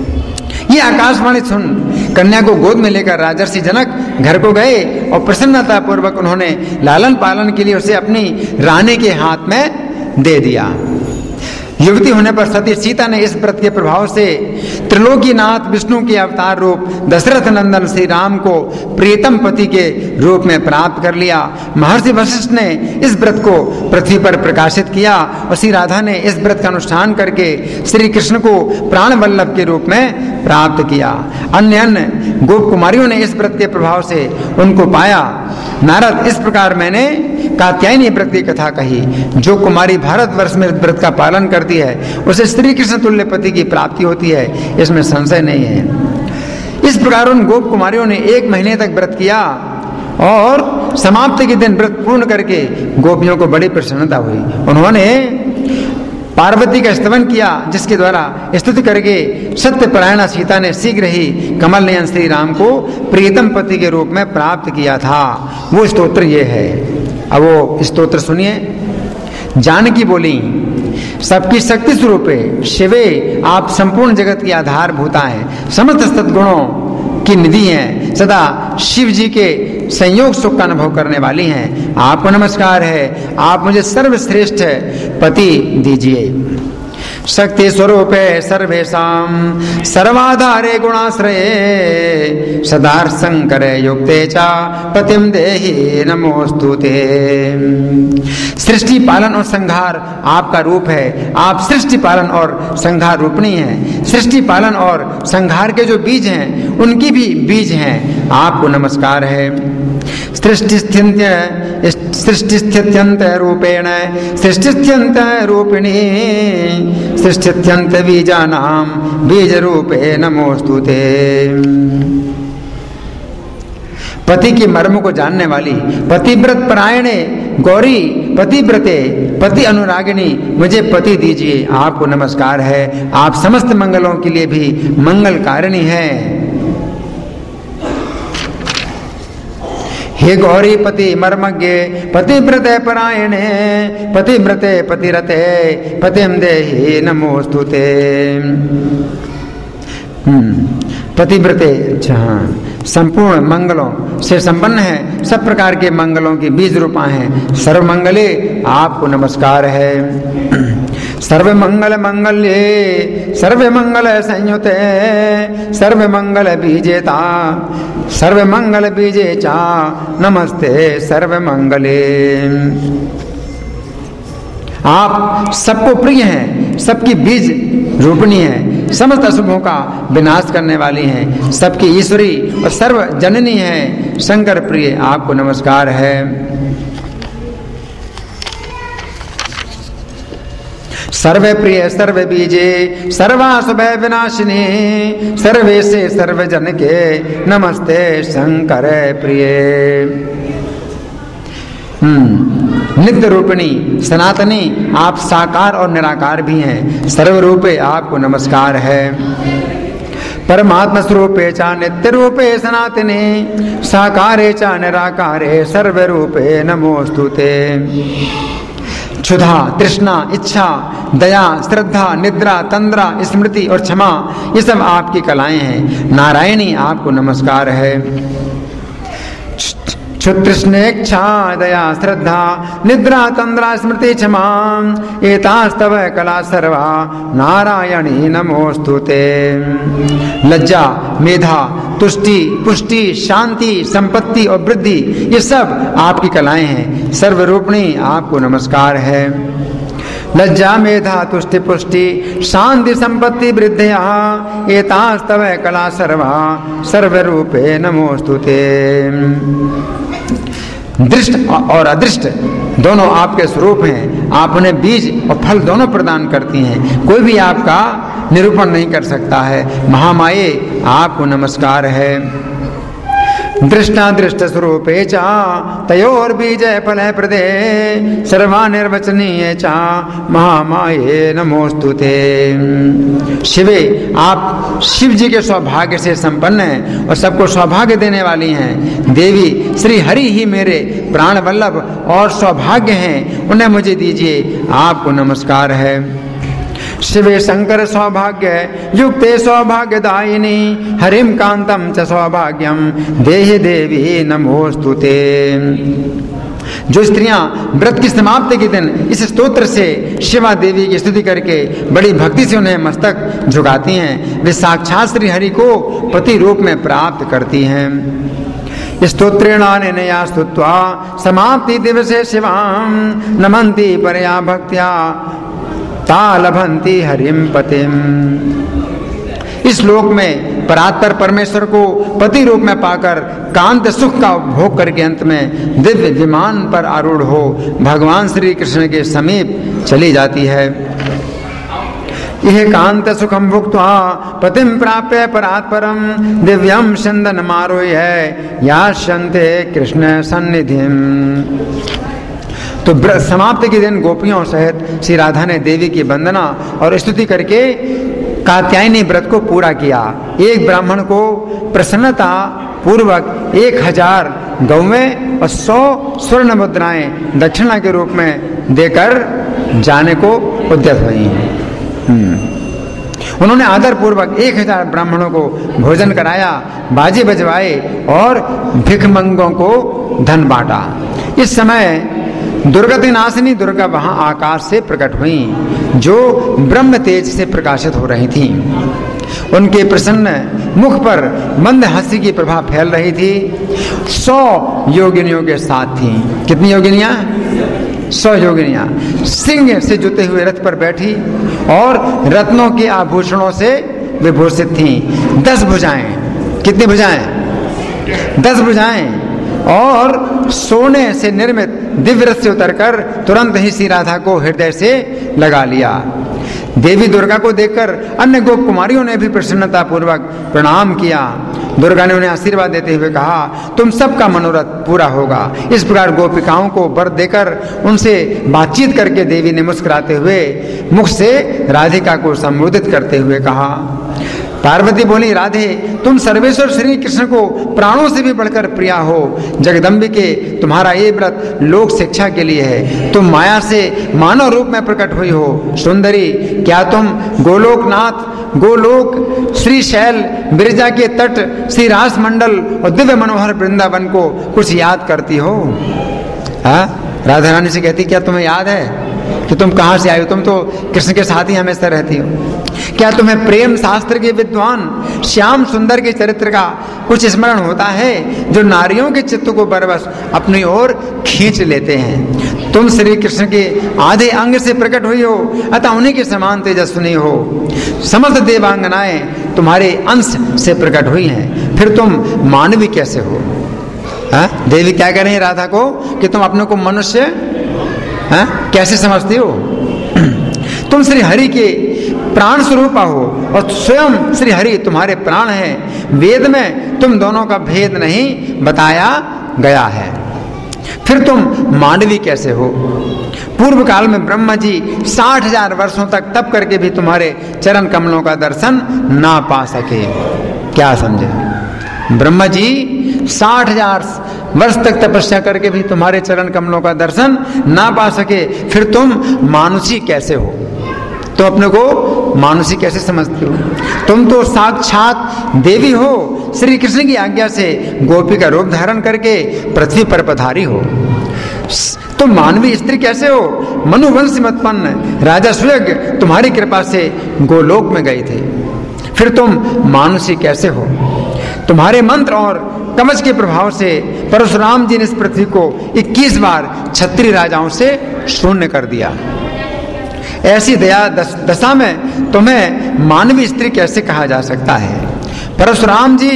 [SPEAKER 1] ये आकाशवाणी सुन कन्या को गोद में लेकर राजर्षि जनक घर को गए और प्रसन्नता पूर्वक उन्होंने लालन पालन के लिए उसे अपनी रानी के हाथ में दे दिया। युवती होने पर सती सीता ने इस व्रत के प्रभाव से त्रिलोकीनाथ विष्णु के अवतार रूप दशरथ नंदन श्री राम को प्रियतम पति के रूप में प्राप्त कर लिया। महर्षि वशिष्ठ ने इस व्रत को पृथ्वी पर प्रकाशित किया और श्री राधा ने इस व्रत का अनुष्ठान करके श्री कृष्ण को प्राण वल्लभ के रूप में प्राप्त किया। अन्य अन्य गोप कुमारियों ने इस व्रत के प्रभाव से उनको पाया। नारद, इस प्रकार मैंने कात्यायनी व्रत की कथा कही। जो कुमारी भारतवर्ष में व्रत का पालन करती है उसे श्री कृष्ण तुल्य पति की प्राप्ति होती है, इसमें संशय नहीं है। इस प्रकार उन गोप कुमारियों ने एक महीने तक व्रत किया और समाप्ति के दिन व्रत पूर्ण करके गोपियों को बड़ी प्रसन्नता हुई। उन्होंने पार्वती का स्तवन किया, जिसके द्वारा स्तुति करके सत्यपरायणा सीता ने शीघ्र ही कमल नयन श्री राम को प्रियतम पति के रूप में प्राप्त किया था। वो स्तोत्र ये है। अब वो स्तोत्र सुनिए। जानकी बोली, सबकी शक्ति स्वरूपे शिवे, आप संपूर्ण जगत की आधारभूता है, समस्त सद्गुणों की निधि हैं, सदा शिव जी के संयोग सुख का अनुभव करने वाली हैं। आपको नमस्कार है, आप मुझे सर्वश्रेष्ठ पति दीजिए। शक्ति स्वरूपे सर्वेषां सर्वाधारे गुणाश्रये सदार शंकरे युक्ते चा पतिम देहि नमोस्तुते। सृष्टि पालन और संहार आपका रूप है। आप सृष्टि पालन और संहार रूपणी हैं। सृष्टि पालन और संहार के जो बीज हैं उनकी भी बीज हैं। आपको नमस्कार है। सृष्टि सृष्टि स्थित्यंत रूपेण सृष्टि स्थित्यंत रूपिणी सृष्टित्यंत बीजानां बीज रूपे नमोस्तुते। पति की मर्म को जानने वाली पतिव्रत परायणे गौरी पतिव्रते पति अनुरागिणी, मुझे पति दीजिए। आपको नमस्कार है। आप समस्त मंगलों के लिए भी मंगलकारिणी है। हे गौरी पति मर्मज्ञ पतिव्रते परायणे पतिव्रते पतिरते पतिम देहि नमोस्तुते। हम्म पतिव्रते, अच्छा हाँ, संपूर्ण मंगलों से संपन्न है, सब प्रकार के मंगलों की बीज रूपा है। सर्वमंगले आपको नमस्कार है। सर्व मंगल मंगल्ये सर्व मंगल संयुते सर्व मंगल बीजेता सर्व मंगल बीजे चा नमस्ते सर्व मंगले। आप सबको प्रिय हैं, सबकी बीज रूपणी है, समस्त अशुभों का विनाश करने वाली हैं, सबकी ईश्वरी और सर्व जननी है। शंकर प्रिय आपको नमस्कार है। सर्वे प्रिय सर्वे बीजे सर्वाशुभ विनाशिनी सर्वे से सर्व जन के नमस्ते शंकर प्रिय। हम्म नित्य रूपिणी सनातनी, आप साकार और निराकार भी हैं। सर्वरूपे आपको नमस्कार है। परमात्मा स्वरूपे चा नित्य रूपे सनातनी साकारे चा निराकारे सर्वरूपे नमोस्तुते। क्षुधा तृष्णा इच्छा दया श्रद्धा निद्रा तंद्रा स्मृति और क्षमा, ये सब आपकी कलाएं हैं। नारायणी आपको नमस्कार है। क्षुतृष्णेच्छा दया श्रद्धा निद्रा तंद्रा स्मृति क्षमा एतास्तव कला सर्वा नारायणी नमोस्तुते। लज्जा मेधा तुष्टि पुष्टि शांति संपत्ति और वृद्धि, ये सब आपकी कलाएं हैं। सर्वरूपणी आपको नमस्कार है। लज्जा मेधा तुष्टि पुष्टि शांति संपत्ति वृद्धिया एतास्तव कला सर्वा सर्वरूपे नमोस्तुते। दृष्ट और अदृष्ट दोनों आपके स्वरूप हैं। आप उन्हें बीज और फल दोनों प्रदान करती हैं। कोई भी आपका निरूपण नहीं कर सकता है। महामाये आपको नमस्कार है। दृष्टा दृष्ट स्वरूपे चा तयोर बीज फल प्रदे सर्वा निर्वचनीय चा महामाये नमोस्तुते। शिवे, आप शिव जी के सौभाग्य से संपन्न हैं और सबको सौभाग्य देने वाली हैं। देवी श्री हरि ही मेरे प्राण वल्लभ और सौभाग्य हैं, उन्हें मुझे दीजिए। आपको नमस्कार है। शिवे शंकर सौभाग्य युक्ते सौभाग्यदायिनी हरिम कांतम च सौभाग्यम देहि देवी नमोस्तुते। जो स्त्रियां व्रत की समाप्ति के दिन इस स्तोत्र से शिवा देवी की स्तुति करके बड़ी भक्ति से उन्हें मस्तक झुकाती हैं, वे साक्षात श्री हरि को पति रूप में प्राप्त करती हैं। स्तोत्रेणानेनया स्तुत्वा समाप्ति दिवसे शिवाम नमन्ति परया भक्त्या ता लभन्ति हरिम पतिम। इस श्लोक में परात्पर परमेश्वर को पति रूप में पाकर कांत सुख का भोग करके अंत में दिव्य विमान पर आरूढ़ हो भगवान श्री कृष्ण के समीप चली जाती है। यह कांत सुखम भुक्त्वा पतिम प्राप्य परात्परम दिव्यम चंदन मारोह यास्यन्ते कृष्ण सन्निधिम। तो समाप्ति के दिन गोपियों सहित श्री राधा ने देवी की वंदना और स्तुति करके कात्यायनी व्रत को पूरा किया। एक ब्राह्मण को प्रसन्नता पूर्वक एक हजार गौवें और सौ स्वर्ण मुद्राएं दक्षिणा के रूप में देकर जाने को उद्यत हुई। उन्होंने आदर पूर्वक एक हजार ब्राह्मणों को भोजन कराया, बाजे बजवाए और भिखमंगों को धन बांटा। इस समय दुर्गति नाशिनी दुर्गा वहां आकाश से प्रकट हुई, जो ब्रह्म तेज से प्रकाशित हो रही थी। उनके प्रसन्न मुख पर मंद हंसी की प्रभा फैल रही थी। सौ योगिनियों के साथ थी। कितनी योगिनियां? सौ योगिनियां सिंह से जुते हुए रथ पर बैठी और रत्नों के आभूषणों से विभूषित थीं। दस भुजाएं। कितनी भुजाएं? दस भुजाएं और सोने से निर्मित दिव्य रथ से उतरकर तुरंत ही श्री राधा को हृदय से लगा लिया। देवी दुर्गा को देखकर अन्य गोप कुमारियों ने भी प्रसन्नता पूर्वक प्रणाम किया। दुर्गा ने उन्हें आशीर्वाद देते हुए कहा, तुम सबका मनोरथ पूरा होगा। इस प्रकार गोपिकाओं को वर देकर उनसे बातचीत करके देवी ने मुस्कुराते हुए मुख से राधिका को संबोधित करते हुए कहा। पार्वती बोली, राधे तुम सर्वेश्वर श्री कृष्ण को प्राणों से भी बढ़कर प्रिया हो। जगदम्बिके तुम्हारा ये व्रत लोक शिक्षा के लिए है। तुम माया से मानव रूप में प्रकट हुई हो। सुंदरी, क्या तुम गोलोकनाथ, गोलोक, श्री शैल, बिरजा के तट, श्री रास मंडल और दिव्य मनोहर वृंदावन को कुछ याद करती हो? हाँ? राधा रानी से कहती, क्या तुम्हें याद है कि तुम कहां से आई हो? तुम तो कृष्ण के साथ ही हमेशा रहती हो। क्या तुम्हें प्रेम शास्त्र के विद्वान श्याम सुंदर के चरित्र का कुछ स्मरण होता है, जो नारियों के चित्त को बरबस अपनी ओर खींच लेते हैं? तुम श्री कृष्ण के आधे अंग से प्रकट हुई हो, अतः उन्हीं के समान तेजस्विनी हो। समस्त देवांगनाएं तुम्हारे अंश से प्रकट हुई हैं, फिर तुम मानवी कैसे हो? हा? देवी क्या कह रही है राधा को कि तुम अपने को मनुष्य हा? कैसे समझती हो? तुम श्री हरि के प्राण स्वरूप हो और स्वयं श्री हरि तुम्हारे प्राण हैं। वेद में तुम दोनों का भेद नहीं बताया गया है, फिर तुम मानवी कैसे हो? पूर्व काल में ब्रह्मा जी साठ हजार वर्षों तक तप करके भी तुम्हारे चरण कमलों का दर्शन ना पा सके। क्या समझे? ब्रह्मा जी साठ हजार वर्ष तक तपस्या करके भी तुम्हारे चरण कमलों का दर्शन ना पा सके, फिर तुम मानुषी कैसे हो? तो अपने को मानुषी कैसे समझते हो? तुम तो साक्षात देवी हो। श्री कृष्ण की आज्ञा से गोपी का रूप धारण करके पृथ्वी पर पधारी हो। तुम मानवी स्त्री कैसे हो? मनुवंश में उत्पन्न राजा सुयज्ञ तुम्हारी कृपा से गोलोक में गए थे, फिर तुम मानुषी कैसे हो? तुम्हारे मंत्र और कवच के प्रभाव से परशुराम जी ने इस पृथ्वी को इक्कीस बार क्षत्रिय राजाओं से शून्य कर दिया। ऐसी दया दस, दशा में तुम्हें मानवी स्त्री कैसे कहा जा सकता है? परशुराम जी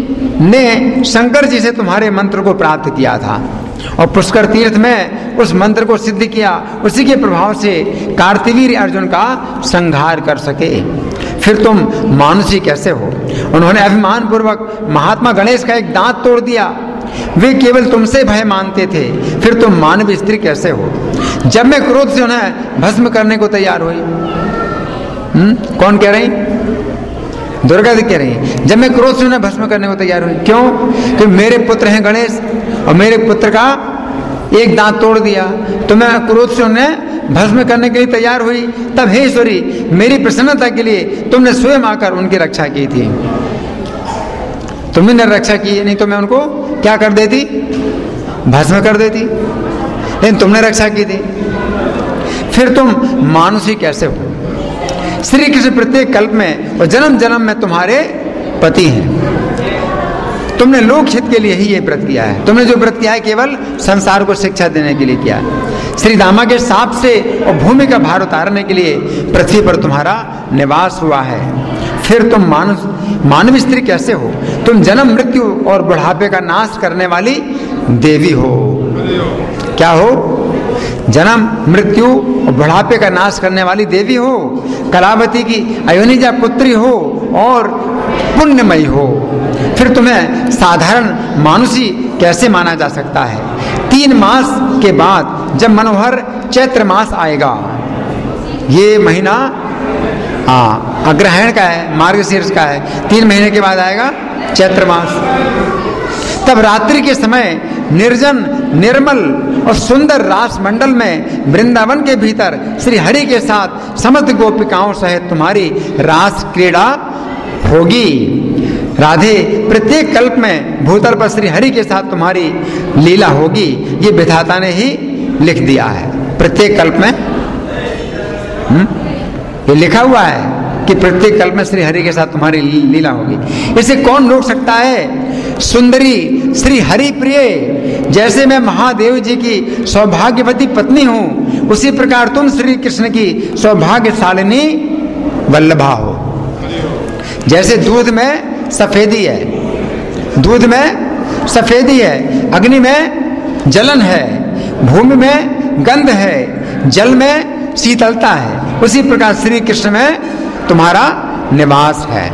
[SPEAKER 1] ने शंकर जी से तुम्हारे मंत्र को प्राप्त किया था और पुष्कर तीर्थ में उस मंत्र को सिद्ध किया। उसी के प्रभाव से कार्तवीर्य अर्जुन का संहार कर सके, फिर तुम मानुषी कैसे हो? उन्होंने अभिमान पूर्वक महात्मा गणेश का एक दांत तोड़ दिया। वे केवल तुमसे भय मानते थे, फिर तुम मानव स्त्री कैसे हो? जब मैं क्रोध से उन्हें भस्म करने को तैयार हुई। हुँ? कौन कह रही? दुर्गा जी कह रही, जब मैं क्रोध से उन्हें भस्म करने को तैयार हुई। क्यों? कि मेरे पुत्र हैं गणेश और मेरे पुत्र का एक दांत तोड़ दिया, तो मैं क्रोध से उन्हें भस्म करने के लिए तैयार हुई। तब हे ईश्वरी, मेरी प्रसन्नता के लिए तुमने स्वयं आकर उनकी रक्षा की थी। तुमने रक्षा की, नहीं तो मैं उनको क्या कर देती? भस्म कर देती। लेकिन तुमने रक्षा की थी, फिर तुम मानुषी कैसे हो? श्री कृष्ण प्रत्येक कल्प में और जन्म जन्म में तुम्हारे पति हैं। तुमने लोक हित के लिए ही ये व्रत किया है। तुमने जो व्रत किया है केवल संसार को शिक्षा देने के लिए किया है। श्री दामा के साप से और भूमि का भार उतारने के लिए पृथ्वी पर तुम्हारा निवास हुआ है। फिर तुम मानव मानव स्त्री कैसे हो? तुम जन्म मृत्यु और बुढ़ापे का नाश करने वाली देवी हो। क्या हो? जन्म मृत्यु और बुढ़ापे का नाश करने वाली देवी हो। कलावती की अयोनिजा पुत्री हो और पुण्यमयी हो। फिर तुम्हें साधारण मानुषी कैसे माना जा सकता है? तीन मास के बाद जब मनोहर चैत्र मास आएगा, ये महीना हाँ अग्रहायण का है, मार्गशीर्ष का है, तीन महीने के बाद आएगा चैत्र मास। तब रात्रि के समय निर्जन निर्मल और सुंदर रास मंडल में वृंदावन के भीतर श्री हरि के साथ समस्त गोपिकाओं सहित तुम्हारी रास क्रीड़ा होगी। राधे, प्रत्येक कल्प में भूतल पर श्री हरि के साथ तुम्हारी लीला होगी। ये विधाता ने ही लिख दिया है। प्रत्येक कल्प में हुँ? ये लिखा हुआ है कि प्रत्येक कल्प में श्री हरि के साथ तुम्हारी लीला होगी। इसे कौन रोक सकता है? सुंदरी श्री हरि प्रिय, जैसे मैं महादेव जी की सौभाग्यवती पत्नी हूं, उसी प्रकार तुम श्री कृष्ण की सौभाग्यशालिनी वल्लभा हो। जैसे दूध में सफेदी है, दूध में सफेदी है, अग्नि में जलन है, भूमि में गंध है, जल में शीतलता है, उसी प्रकार श्री कृष्ण में तुम्हारा निवास है।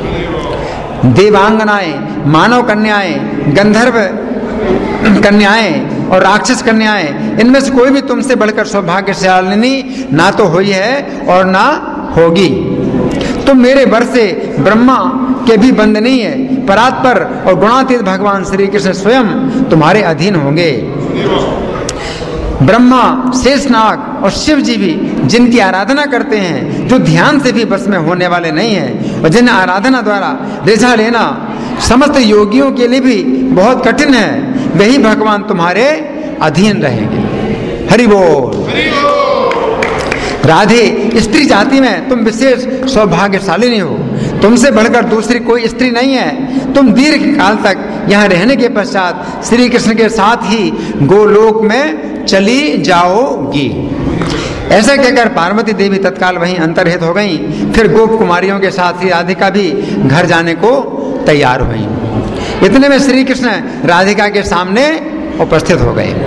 [SPEAKER 1] देवांगनाएं, मानव कन्याएं, गंधर्व कन्याएं और राक्षस कन्याएं, इनमें से कोई भी तुमसे बढ़कर सौभाग्यशालिनी ना तो हुई है और ना होगी। तुम मेरे वर से ब्रह्मा के भी बंदनीय है, परात्पर और गुणातीत भगवान श्री कृष्ण स्वयं तुम्हारे अधीन होंगे। ब्रह्मा, शेषनाग और शिव जी भी जिनकी आराधना करते हैं, जो ध्यान से भी बस में होने वाले नहीं हैं और जिन आराधना द्वारा रिझा लेना समस्त योगियों के लिए भी बहुत कठिन है, वही भगवान तुम्हारे अधीन रहेंगे। हरि बोल। राधे, स्त्री जाति में तुम विशेष सौभाग्यशालिनी हो। तुमसे बढ़कर दूसरी कोई स्त्री नहीं है। तुम दीर्घ काल तक यहाँ रहने के पश्चात श्री कृष्ण के साथ ही गोलोक में चली जाओगी। ऐसा कहकर पार्वती देवी तत्काल वहीं अंतर्हित हो गई। फिर गोप कुमारियों के साथ ही राधिका भी घर जाने को तैयार हुई। इतने में श्री कृष्ण राधिका के सामने उपस्थित हो गए।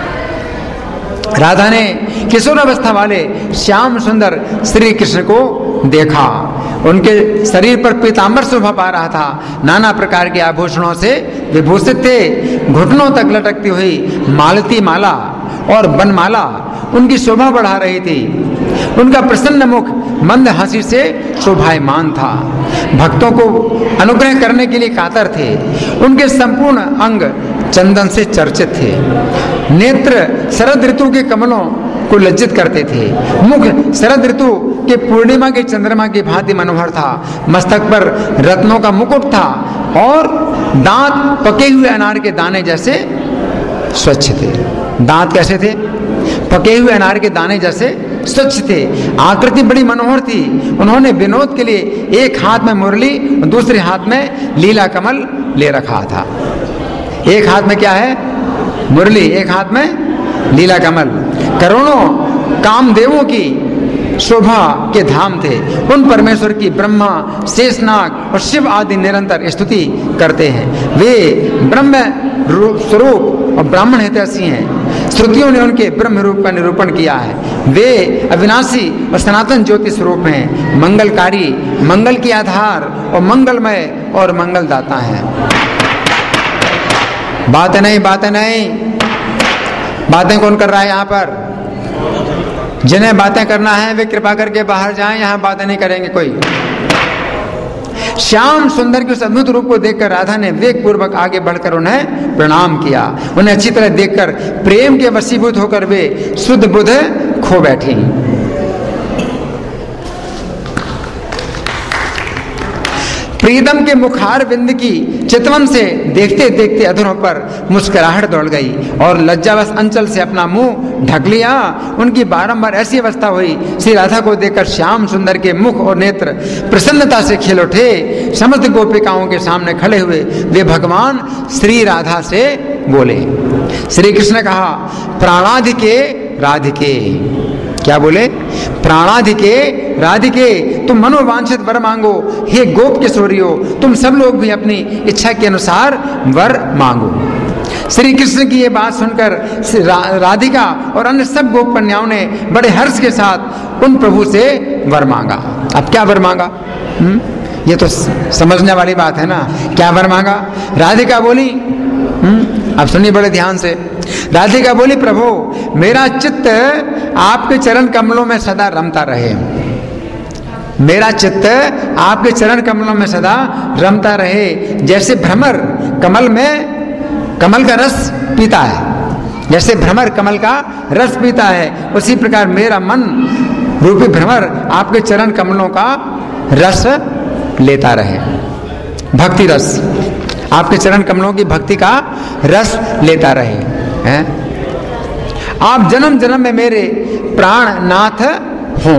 [SPEAKER 1] राधा ने किशोरावस्था वाले श्याम सुंदर श्री कृष्ण को देखा। उनके शरीर पर पीतांबर शोभा पा रहा था, नाना प्रकार के आभूषणों से विभूषित थे। घुटनों तक लटकती हुई मालती माला और बनमाला उनकी शोभा बढ़ा रही थी। उनका प्रसन्न मुख मंद हंसी से शोभायमान था। भक्तों को अनुग्रह करने के लिए कातर थे। उनके संपूर्ण अंग चंदन से चर्चित थे। नेत्र शरद ऋतु के कमलों को लज्जित करते थे। मुख शरद ऋतु के पूर्णिमा के चंद्रमा की भांति मनोहर था। मस्तक पर रत्नों का मुकुट था और दांत पके हुए अनार के दाने जैसे स्वच्छ थे। दांत कैसे थे? पके हुए अनार के दाने जैसे स्वच्छ थे। आकृति बड़ी मनोहर थी। उन्होंने विनोद के लिए एक हाथ में मुरली और दूसरे हाथ में लीला कमल ले रखा था। एक हाथ में क्या है? मुरली, एक हाथ में लीला कमल। करोड़ों कामदेवों की शोभा के धाम थे। उन परमेश्वर की ब्रह्मा, शेषनाग और शिव आदि निरंतर स्तुति करते हैं। वे ब्रह्म स्वरूप और ब्राह्मण हितैषी हैं। श्रुतियों ने उनके ब्रह्म रूप का निरूपण किया है। वे अविनाशी और सनातन ज्योति स्वरूप हैं। मंगलकारी, मंगल के आधार और मंगलमय और मंगलदाता हैं। बातें नहीं, बातें नहीं। बातें कौन कर रहा है यहाँ पर? जिन्हें बातें करना है वे कृपा करके बाहर जाएं, यहाँ बातें नहीं करेंगे कोई। श्याम सुंदर के उस अद्भुत रूप को देखकर राधा ने वेग पूर्वक आगे बढ़कर उन्हें प्रणाम किया। उन्हें अच्छी तरह देखकर प्रेम के वशीभूत होकर वे शुद्ध बुद्ध खो बैठी। प्रीतम के मुखार बिंद की चितवन से देखते देखते अधरों पर मुस्कुराहट दौड़ गई और लज्जावश अंचल से अपना मुंह ढक लिया। उनकी बारंबार ऐसी अवस्था हुई, श्री राधा को देखकर श्याम सुंदर के मुख और नेत्र प्रसन्नता से खिल उठे। समस्त गोपिकाओं के सामने खड़े हुए वे भगवान श्री राधा से बोले। श्री कृष्ण ने कहा, प्राणाधिके राधिके। क्या बोले? प्राणाधिके राधिके, तुम मनोवांछित वर मांगो। हे गोप किशोरियो, तुम सब लोग भी अपनी इच्छा के अनुसार वर मांगो। श्री कृष्ण की ये बात सुनकर रा, राधिका और अन्य सब गोप कन्याओं ने बड़े हर्ष के साथ उन प्रभु से वर मांगा। अब क्या वर मांगा? हुँ? ये तो समझने वाली बात है ना। क्या वर मांगा? राधिका बोली, हुँ? अब सुनिए बड़े ध्यान से। राधिका बोली, प्रभु मेरा चित्त आपके चरण कमलों में सदा रमता रहे। मेरा चित्त आपके चरण कमलों में सदा रमता रहे। जैसे भ्रमर कमल में कमल का रस पीता है, जैसे भ्रमर कमल का रस पीता है, उसी प्रकार मेरा मन रूपी भ्रमर आपके चरण कमलों का रस लेता रहे। भक्ति रस, आपके चरण कमलों की भक्ति का रस लेता रहे। हैं? आप जन्म जन्म में मेरे प्राण नाथ हों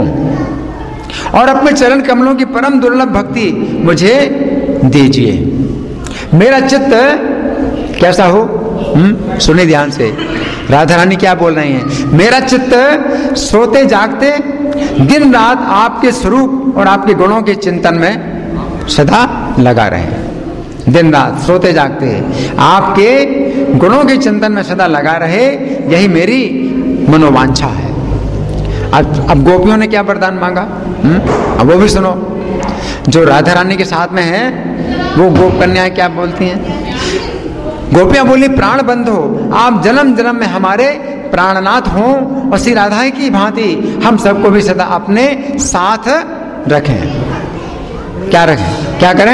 [SPEAKER 1] और अपने चरण कमलों की परम दुर्लभ भक्ति मुझे दीजिए। मेरा चित्त कैसा हो? हुँ? सुनिए ध्यान से, राधा रानी क्या बोल रही हैं। मेरा चित्त सोते जागते दिन रात आपके स्वरूप और आपके गुणों के चिंतन में सदा लगा रहे। दिन रात सोते जागते आपके गुणों के चिंतन में सदा लगा रहे, यही मेरी मनोवांछा है। अब अब गोपियों ने क्या वरदान मांगा? हुँ? अब वो भी सुनो। जो राधा रानी के साथ में है वो गोप कन्याएं क्या बोलती हैं? गोपियां बोली, प्राण बंधो, आप जन्म जन्म में हमारे प्राणनाथ हों और श्री राधा की भांति हम सबको भी सदा अपने साथ रखें। क्या रखें? क्या करें?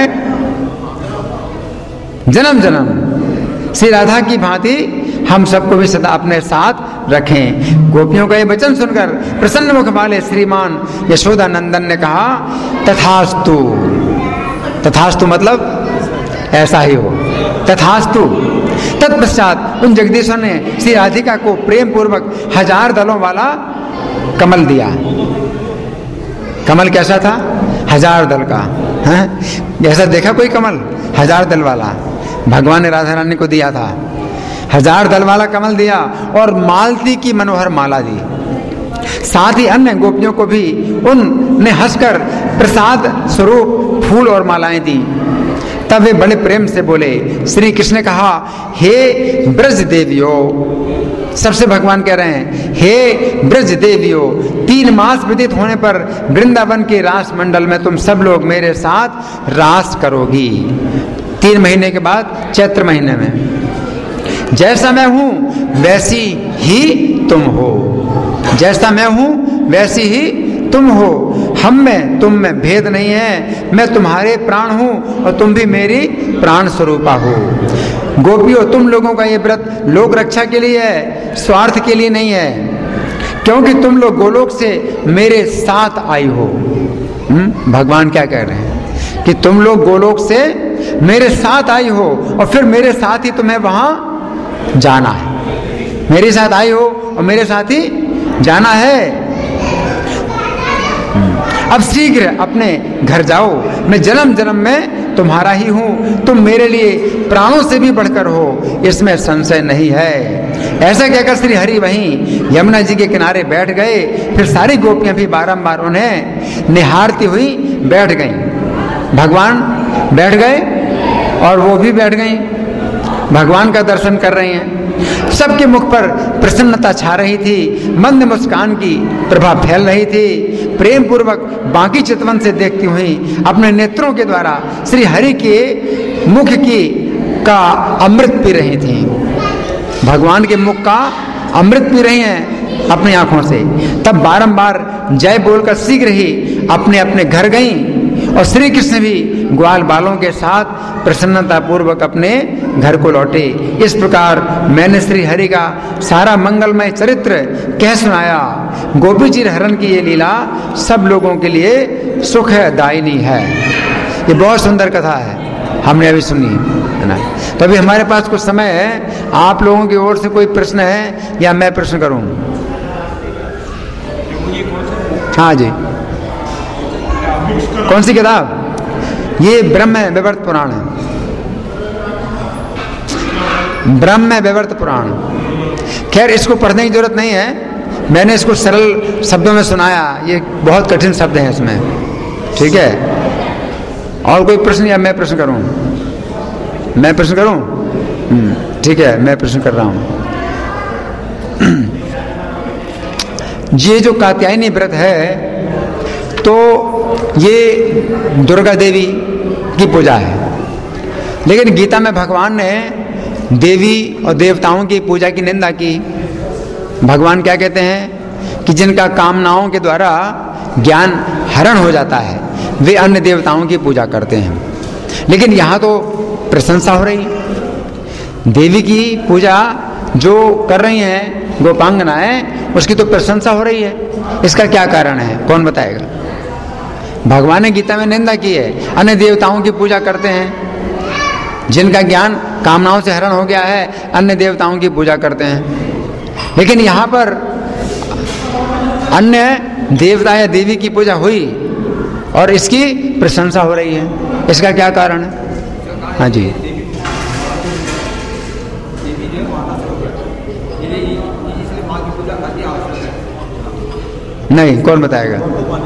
[SPEAKER 1] जन्म जन्म श्री राधा की भांति हम सबको भी सदा अपने साथ रखें। गोपियों का ये वचन सुनकर प्रसन्न मुख वाले श्रीमान यशोदा नंदन ने कहा, तथास्तु। तथास्तु मतलब ऐसा ही हो, तथास्तु। तत्पश्चात उन जगदीशों ने श्री राधिका को प्रेम पूर्वक हजार दलों वाला कमल दिया। कमल कैसा था? हजार दल का। है? जैसा देखा कोई कमल हजार दल वाला भगवान ने राधा रानी को दिया था। हजार दल वाला कमल दिया और मालती की मनोहर माला दी। साथ ही अन्य गोपियों को भी उनने हंसकर प्रसाद स्वरूप फूल और मालाएं दी। तब वे बड़े प्रेम से बोले। श्री कृष्ण ने कहा, हे ब्रज देवियो, सबसे भगवान कह रहे हैं, हे ब्रज देवियो, तीन मास व्यतीत होने पर वृंदावन के रास मंडल में तुम सब लोग मेरे साथ रास करोगी। तीन महीने के बाद चैत्र महीने में जैसा मैं हूं वैसी ही तुम हो। जैसा मैं हूं वैसी ही तुम हो। हम में तुम में भेद नहीं है। मैं तुम्हारे प्राण हूं और तुम भी मेरी प्राण स्वरूपा हो। गोपियों, तुम लोगों का ये व्रत लोक रक्षा के लिए है, स्वार्थ के लिए नहीं है, क्योंकि तुम लोग गोलोक से मेरे साथ आई हो। हुँ? भगवान क्या कह रहे हैं कि तुम लोग गोलोक से मेरे साथ आई हो और फिर मेरे साथ ही तुम्हें वहां जाना है। मेरे साथ आई हो और मेरे साथ ही जाना है। अब शीघ्र अपने घर जाओ। मैं जन्म जन्म में तुम्हारा ही हूं। तुम मेरे लिए प्राणों से भी बढ़कर हो, इसमें संशय नहीं है। ऐसा कहकर श्री हरि वहीं यमुना जी के किनारे बैठ गए। फिर सारी गोपियां भी बारंबार उन्हें निहारती हुई बैठ गईं। भगवान बैठ गए और वो भी बैठ गईं, भगवान का दर्शन कर रही हैं। सबके मुख पर प्रसन्नता छा रही थी, मंद मुस्कान की प्रभा फैल रही थी। प्रेम पूर्वक बाकी चितवन से देखती हुई अपने नेत्रों के द्वारा श्री हरि के मुख की का अमृत पी रही थी। भगवान के मुख का अमृत पी रही हैं अपनी आंखों से। तब बारंबार जय बोलकर शीघ्र ही अपने अपने घर गईं और श्री कृष्ण भी ग्वाल बालों के साथ प्रसन्नता पूर्वक अपने घर को लौटे। इस प्रकार मैंने श्री हरि का सारा मंगलमय चरित्र कह सुनाया। गोपी चिर हरण की ये लीला सब लोगों के लिए सुखदायिनी है। ये बहुत सुंदर कथा है, हमने अभी सुनी है ना। तो अभी हमारे पास कुछ समय है, आप लोगों की ओर से कोई प्रश्न है या मैं प्रश्न करूं? हाँ जी, कौन सी किताब? ये ब्रह्म वैवर्त पुराण है, ब्रह्म वैवर्त पुराण। खैर इसको पढ़ने की जरूरत नहीं है, मैंने इसको सरल शब्दों में सुनाया, ये बहुत कठिन शब्द हैं इसमें, ठीक है। और कोई प्रश्न या मैं प्रश्न करूं? मैं प्रश्न करूं? ठीक है, मैं प्रश्न कर रहा हूं। ये जो कात्यायनी व्रत है तो ये दुर्गा देवी की पूजा है, लेकिन गीता में भगवान ने देवी और देवताओं की पूजा की निंदा की। भगवान क्या कहते हैं कि जिनका कामनाओं के द्वारा ज्ञान हरण हो जाता है वे अन्य देवताओं की पूजा करते हैं। लेकिन यहाँ तो प्रशंसा हो रही, देवी की पूजा जो कर रही हैं गोपांगनाएं, उसकी तो प्रशंसा हो रही है। इसका क्या कारण है, कौन बताएगा? भगवान ने गीता में निंदा की है, अन्य देवताओं की पूजा करते हैं, जिनका ज्ञान कामनाओं से हरण हो गया है अन्य देवताओं की पूजा करते हैं। लेकिन यहाँ पर अन्य देवता या देवी की पूजा हुई और इसकी प्रशंसा हो रही है, इसका क्या कारण है? हाँ जी, नहीं, कौन बताएगा?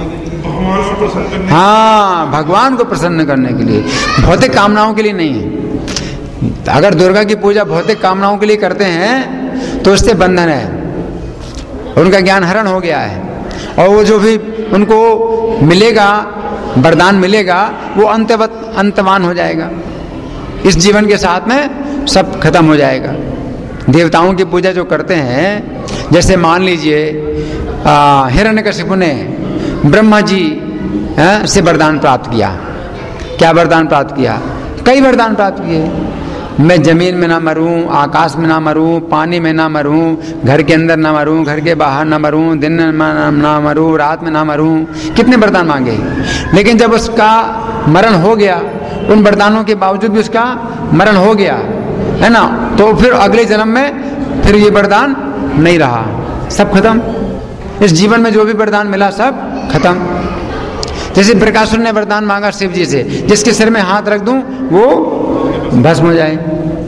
[SPEAKER 1] हाँ, भगवान को प्रसन्न करने के लिए, भौतिक कामनाओं के लिए नहीं है। अगर दुर्गा की पूजा भौतिक कामनाओं के लिए करते हैं तो उससे बंधन है, उनका ज्ञान हरण हो गया है, और वो जो भी उनको मिलेगा, वरदान मिलेगा, वो अंतवत अंतवान हो जाएगा, इस जीवन के साथ में सब खत्म हो जाएगा। देवताओं की पूजा जो करते हैं, जैसे मान लीजिए हिरण्यकशिपु ने ब्रह्मा जी आ, से वरदान प्राप्त किया। क्या वरदान प्राप्त किया? कई वरदान प्राप्त किए। मैं जमीन में ना मरूं, आकाश में ना मरूं, पानी में ना मरूं, घर के अंदर ना मरूं, घर के बाहर ना मरूं, दिन में ना मरूं, रात में ना मरूं, कितने वरदान मांगे। लेकिन जब उसका मरण हो गया, उन वरदानों के बावजूद भी उसका मरण हो गया, है ना, तो फिर अगले जन्म में फिर ये वरदान नहीं रहा, सब खत्म। इस जीवन में जो भी वरदान मिला सब खत्म। जैसे बृकासुर ने वरदान मांगा शिव जी से, जिसके सिर में हाथ रख दूं वो भस्म हो जाए,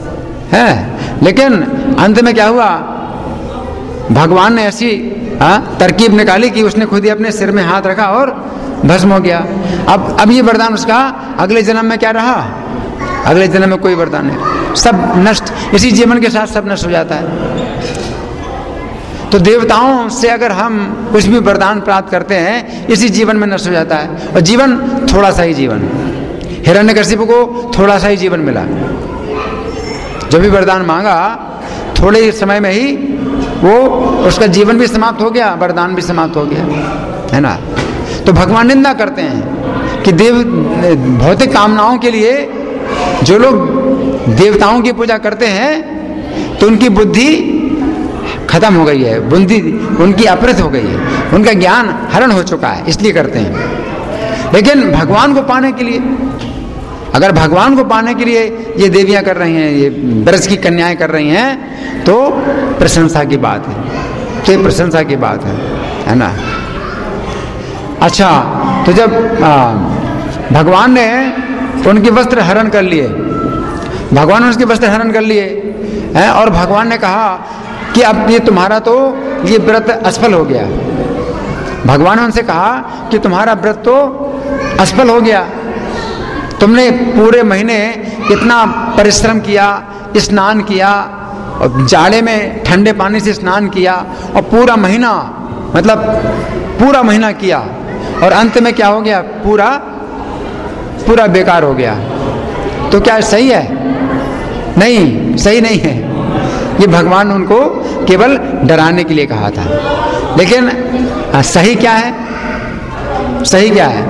[SPEAKER 1] है। लेकिन अंत में क्या हुआ? भगवान ने ऐसी तरकीब निकाली कि उसने खुद ही अपने सिर में हाथ रखा और भस्म हो गया। अब अब ये वरदान उसका अगले जन्म में क्या रहा? अगले जन्म में कोई वरदान नहीं, सब नष्ट। इसी जीवन के साथ सब नष्ट हो जाता है। तो देवताओं से अगर हम कुछ भी वरदान प्राप्त करते हैं, इसी जीवन में नष्ट हो जाता है, और जीवन थोड़ा सा ही जीवन। हिरण्यकशिपु को थोड़ा सा ही जीवन मिला, जो भी वरदान मांगा थोड़े ही समय में ही वो उसका जीवन भी समाप्त हो गया, वरदान भी समाप्त हो गया, है ना। तो भगवान निंदा करते हैं कि देव भौतिक कामनाओं के लिए जो लोग देवताओं की पूजा करते हैं तो उनकी बुद्धि खत्म हो गई है, बुद्धि उनकी अपहृत हो गई है, उनका ज्ञान हरण हो चुका है, इसलिए करते हैं। लेकिन भगवान को पाने के लिए, अगर भगवान को पाने के लिए ये देवियां कर रही हैं, ये ब्रज की कन्याएं कर रही हैं, तो प्रशंसा की बात है, तो ये प्रशंसा की बात है, है ना। अच्छा, तो जब आ, भगवान ने उनके वस्त्र हरण कर लिए, भगवान ने उसके वस्त्र हरण कर लिए हैं, और भगवान ने कहा कि अब ये तुम्हारा तो ये व्रत असफल हो गया। भगवान ने उनसे कहा कि तुम्हारा व्रत तो असफल हो गया, तुमने पूरे महीने इतना परिश्रम किया, स्नान किया, और जाड़े में ठंडे पानी से स्नान किया, और पूरा महीना मतलब पूरा महीना किया, और अंत में क्या हो गया? पूरा पूरा बेकार हो गया। तो क्या सही है? नहीं, सही नहीं है। ये भगवान ने उनको केवल डराने के लिए कहा था। लेकिन आ, सही क्या है? सही क्या है?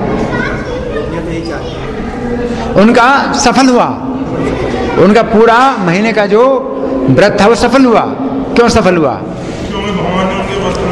[SPEAKER 1] उनका सफल हुआ, उनका पूरा महीने का जो व्रत था वो सफल हुआ। क्यों सफल हुआ?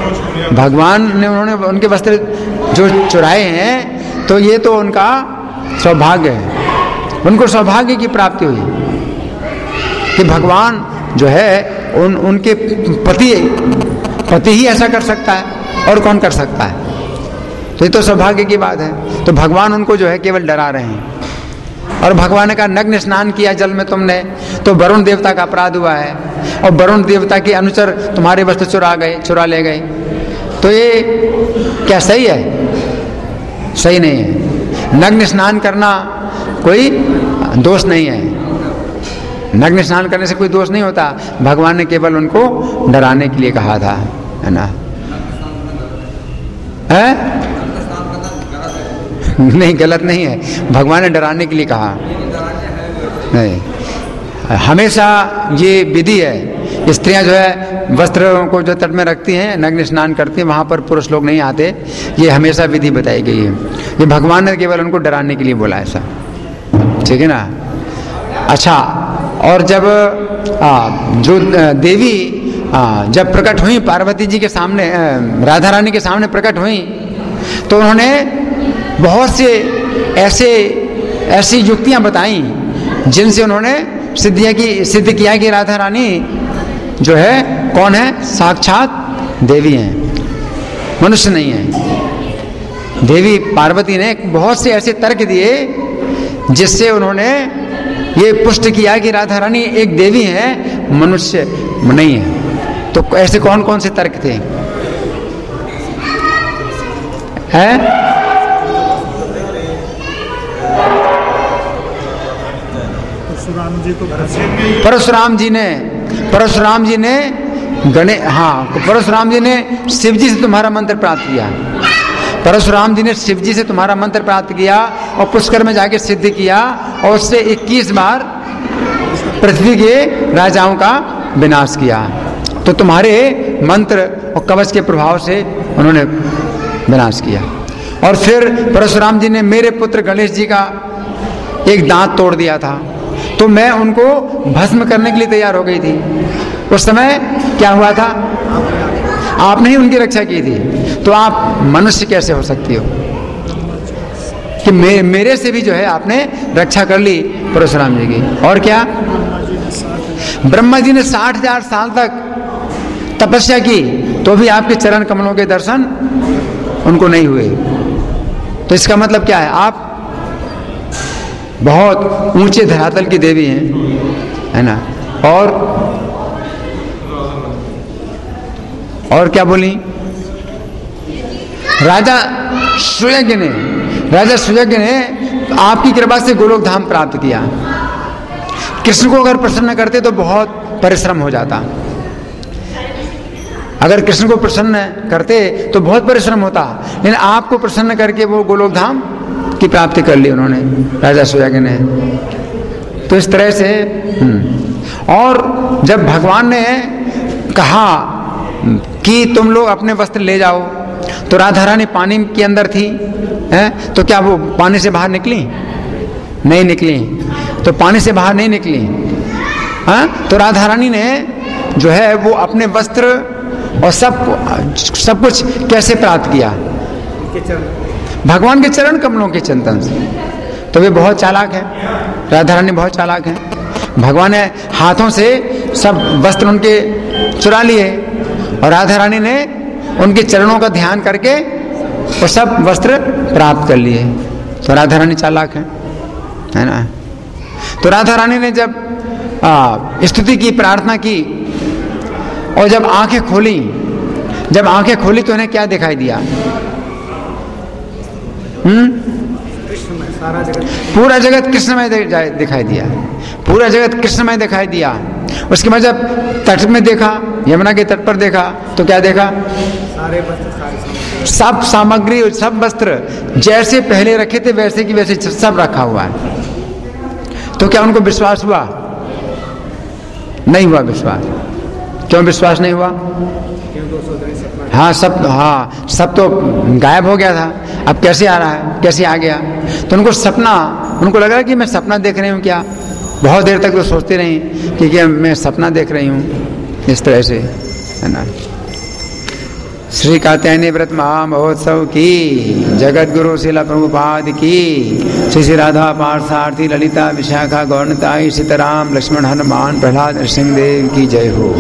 [SPEAKER 1] भगवान ने उन्होंने उनके वस्त्र जो चुराए हैं, तो ये तो उनका सौभाग्य है, उनको सौभाग्य की प्राप्ति हुई कि भगवान जो है उन उनके पति पति ही ऐसा कर सकता है और कौन कर सकता है। तो ये तो सौभाग्य की बात है। तो भगवान उनको जो है केवल डरा रहे हैं। और भगवान ने कहा नग्न स्नान किया जल में तुमने तो वरुण देवता का अपराध हुआ है, और वरुण देवता के अनुचर तुम्हारे वस्त्र चुरा गए चुरा ले गए। तो ये क्या सही है? सही नहीं है। नग्न स्नान करना कोई दोष नहीं है, नग्न स्नान करने से कोई दोष नहीं होता। भगवान ने केवल उनको डराने के लिए कहा था, है ना? है? नहीं, गलत नहीं है, भगवान ने डराने के लिए कहा। नहीं, हमेशा ये विधि है। स्त्रियां जो है वस्त्रों को जो तट में रखती हैं, नग्न स्नान करती हैं, वहां पर पुरुष लोग नहीं आते। ये हमेशा विधि बताई गई है। ये भगवान ने केवल उनको डराने के लिए बोला ऐसा, ठीक है ना? अच्छा, और जब आ, जो देवी आ, जब प्रकट हुई पार्वती जी के सामने, राधा रानी के सामने प्रकट हुई, तो उन्होंने बहुत से ऐसे ऐसी युक्तियां बताई जिनसे उन्होंने सिद्धियां की सिद्ध किया कि राधा रानी जो है कौन है? साक्षात देवी हैं, मनुष्य नहीं है। देवी पार्वती ने बहुत से ऐसे तर्क दिए जिससे उन्होंने ये पुष्ट किया कि राधा रानी एक देवी है, मनुष्य नहीं है। तो ऐसे कौन कौन से तर्क थे? है? परशुराम जी ने परशुराम जी ने गणे हाँ परशुराम जी ने शिव जी से तुम्हारा मंत्र प्राप्त किया। परशुराम जी ने शिव जी से तुम्हारा मंत्र प्राप्त किया और पुष्कर में जाके सिद्ध किया, और उससे इक्कीस बार पृथ्वी के राजाओं का विनाश किया। तो तुम्हारे मंत्र और कवच के प्रभाव से उन्होंने विनाश किया। और फिर परशुराम जी ने मेरे पुत्र गणेश जी का एक दांत तोड़ दिया था, तो मैं उनको भस्म करने के लिए तैयार हो गई थी। उस समय क्या हुआ था? आपने ही उनकी रक्षा की थी। तो आप मनुष्य कैसे हो सकती हो कि मे, मेरे से भी जो है आपने रक्षा कर ली परशुराम जी की? और क्या, ब्रह्मा जी ने साठ हजार साल तक तपस्या की तो भी आपके चरण कमलों के दर्शन उनको नहीं हुए। तो इसका मतलब क्या है? आप बहुत ऊंचे धरातल की देवी हैं, है ना? और और क्या बोली? राजा सुयज्ञ ने राजा सुयज्ञ ने आपकी कृपा से गोलोक धाम प्राप्त किया। कृष्ण को अगर प्रसन्न करते तो बहुत परिश्रम हो जाता। अगर कृष्ण को प्रसन्न करते तो बहुत परिश्रम होता, लेकिन आपको प्रसन्न करके वो गोलोक धाम की प्राप्ति कर ली उन्होंने, राजा सुयज्ञ ने। तो इस तरह से और जब भगवान ने कहा कि तुम लोग अपने वस्त्र ले जाओ, तो राधा रानी पानी के अंदर थी, हैं? तो क्या वो पानी से बाहर निकली? नहीं निकली। तो पानी से बाहर नहीं निकली, हाँ? तो राधा रानी ने जो है वो अपने वस्त्र और सब सब कुछ कैसे प्राप्त किया? भगवान के चरण कमलों के चिंतन से। तो वे बहुत चालाक है, राधा रानी बहुत चालाक है। भगवान ने हाथों से सब वस्त्र उनके चुरा लिए और राधा रानी ने उनके चरणों का ध्यान करके वो सब वस्त्र प्राप्त कर लिए। तो राधा रानी चालाक है, है ना? तो राधा रानी ने जब स्तुति की, प्रार्थना की, और जब आंखें खोली जब आंखें खोली तो उन्हें क्या दिखाई दिया? हम्म पूरा जगत कृष्णमय दिखाई दिया। पूरा जगत कृष्णमय दिखाई दिया। उसके बाद जब तट में देखा, यमुना के तट पर देखा, तो क्या देखा? सारे वस्त्र, सब सामग्री, सब वस्त्र जैसे पहले रखे थे वैसे की वैसे सब रखा हुआ है। तो क्या उनको विश्वास हुआ? नहीं हुआ विश्वास। क्यों विश्वास नहीं हुआ? हाँ सब हाँ सब तो गायब हो गया था, अब कैसे आ रहा है, कैसे आ गया? तो उनको सपना उनको लग रहा है कि मैं सपना देख रही हूँ क्या? बहुत देर तक तो सोचती रही कि, कि मैं सपना देख रही हूँ, इस तरह से, है ना? श्री कात्यायनी व्रत महामहोत्सव की, जगत गुरु श्रील प्रभुपाद की, श्री श्री राधा पार्थसारथी ललिता विशाखा गौरताई सीताराम लक्ष्मण हनुमान प्रहलाद नरसिंहदेव की जय हो।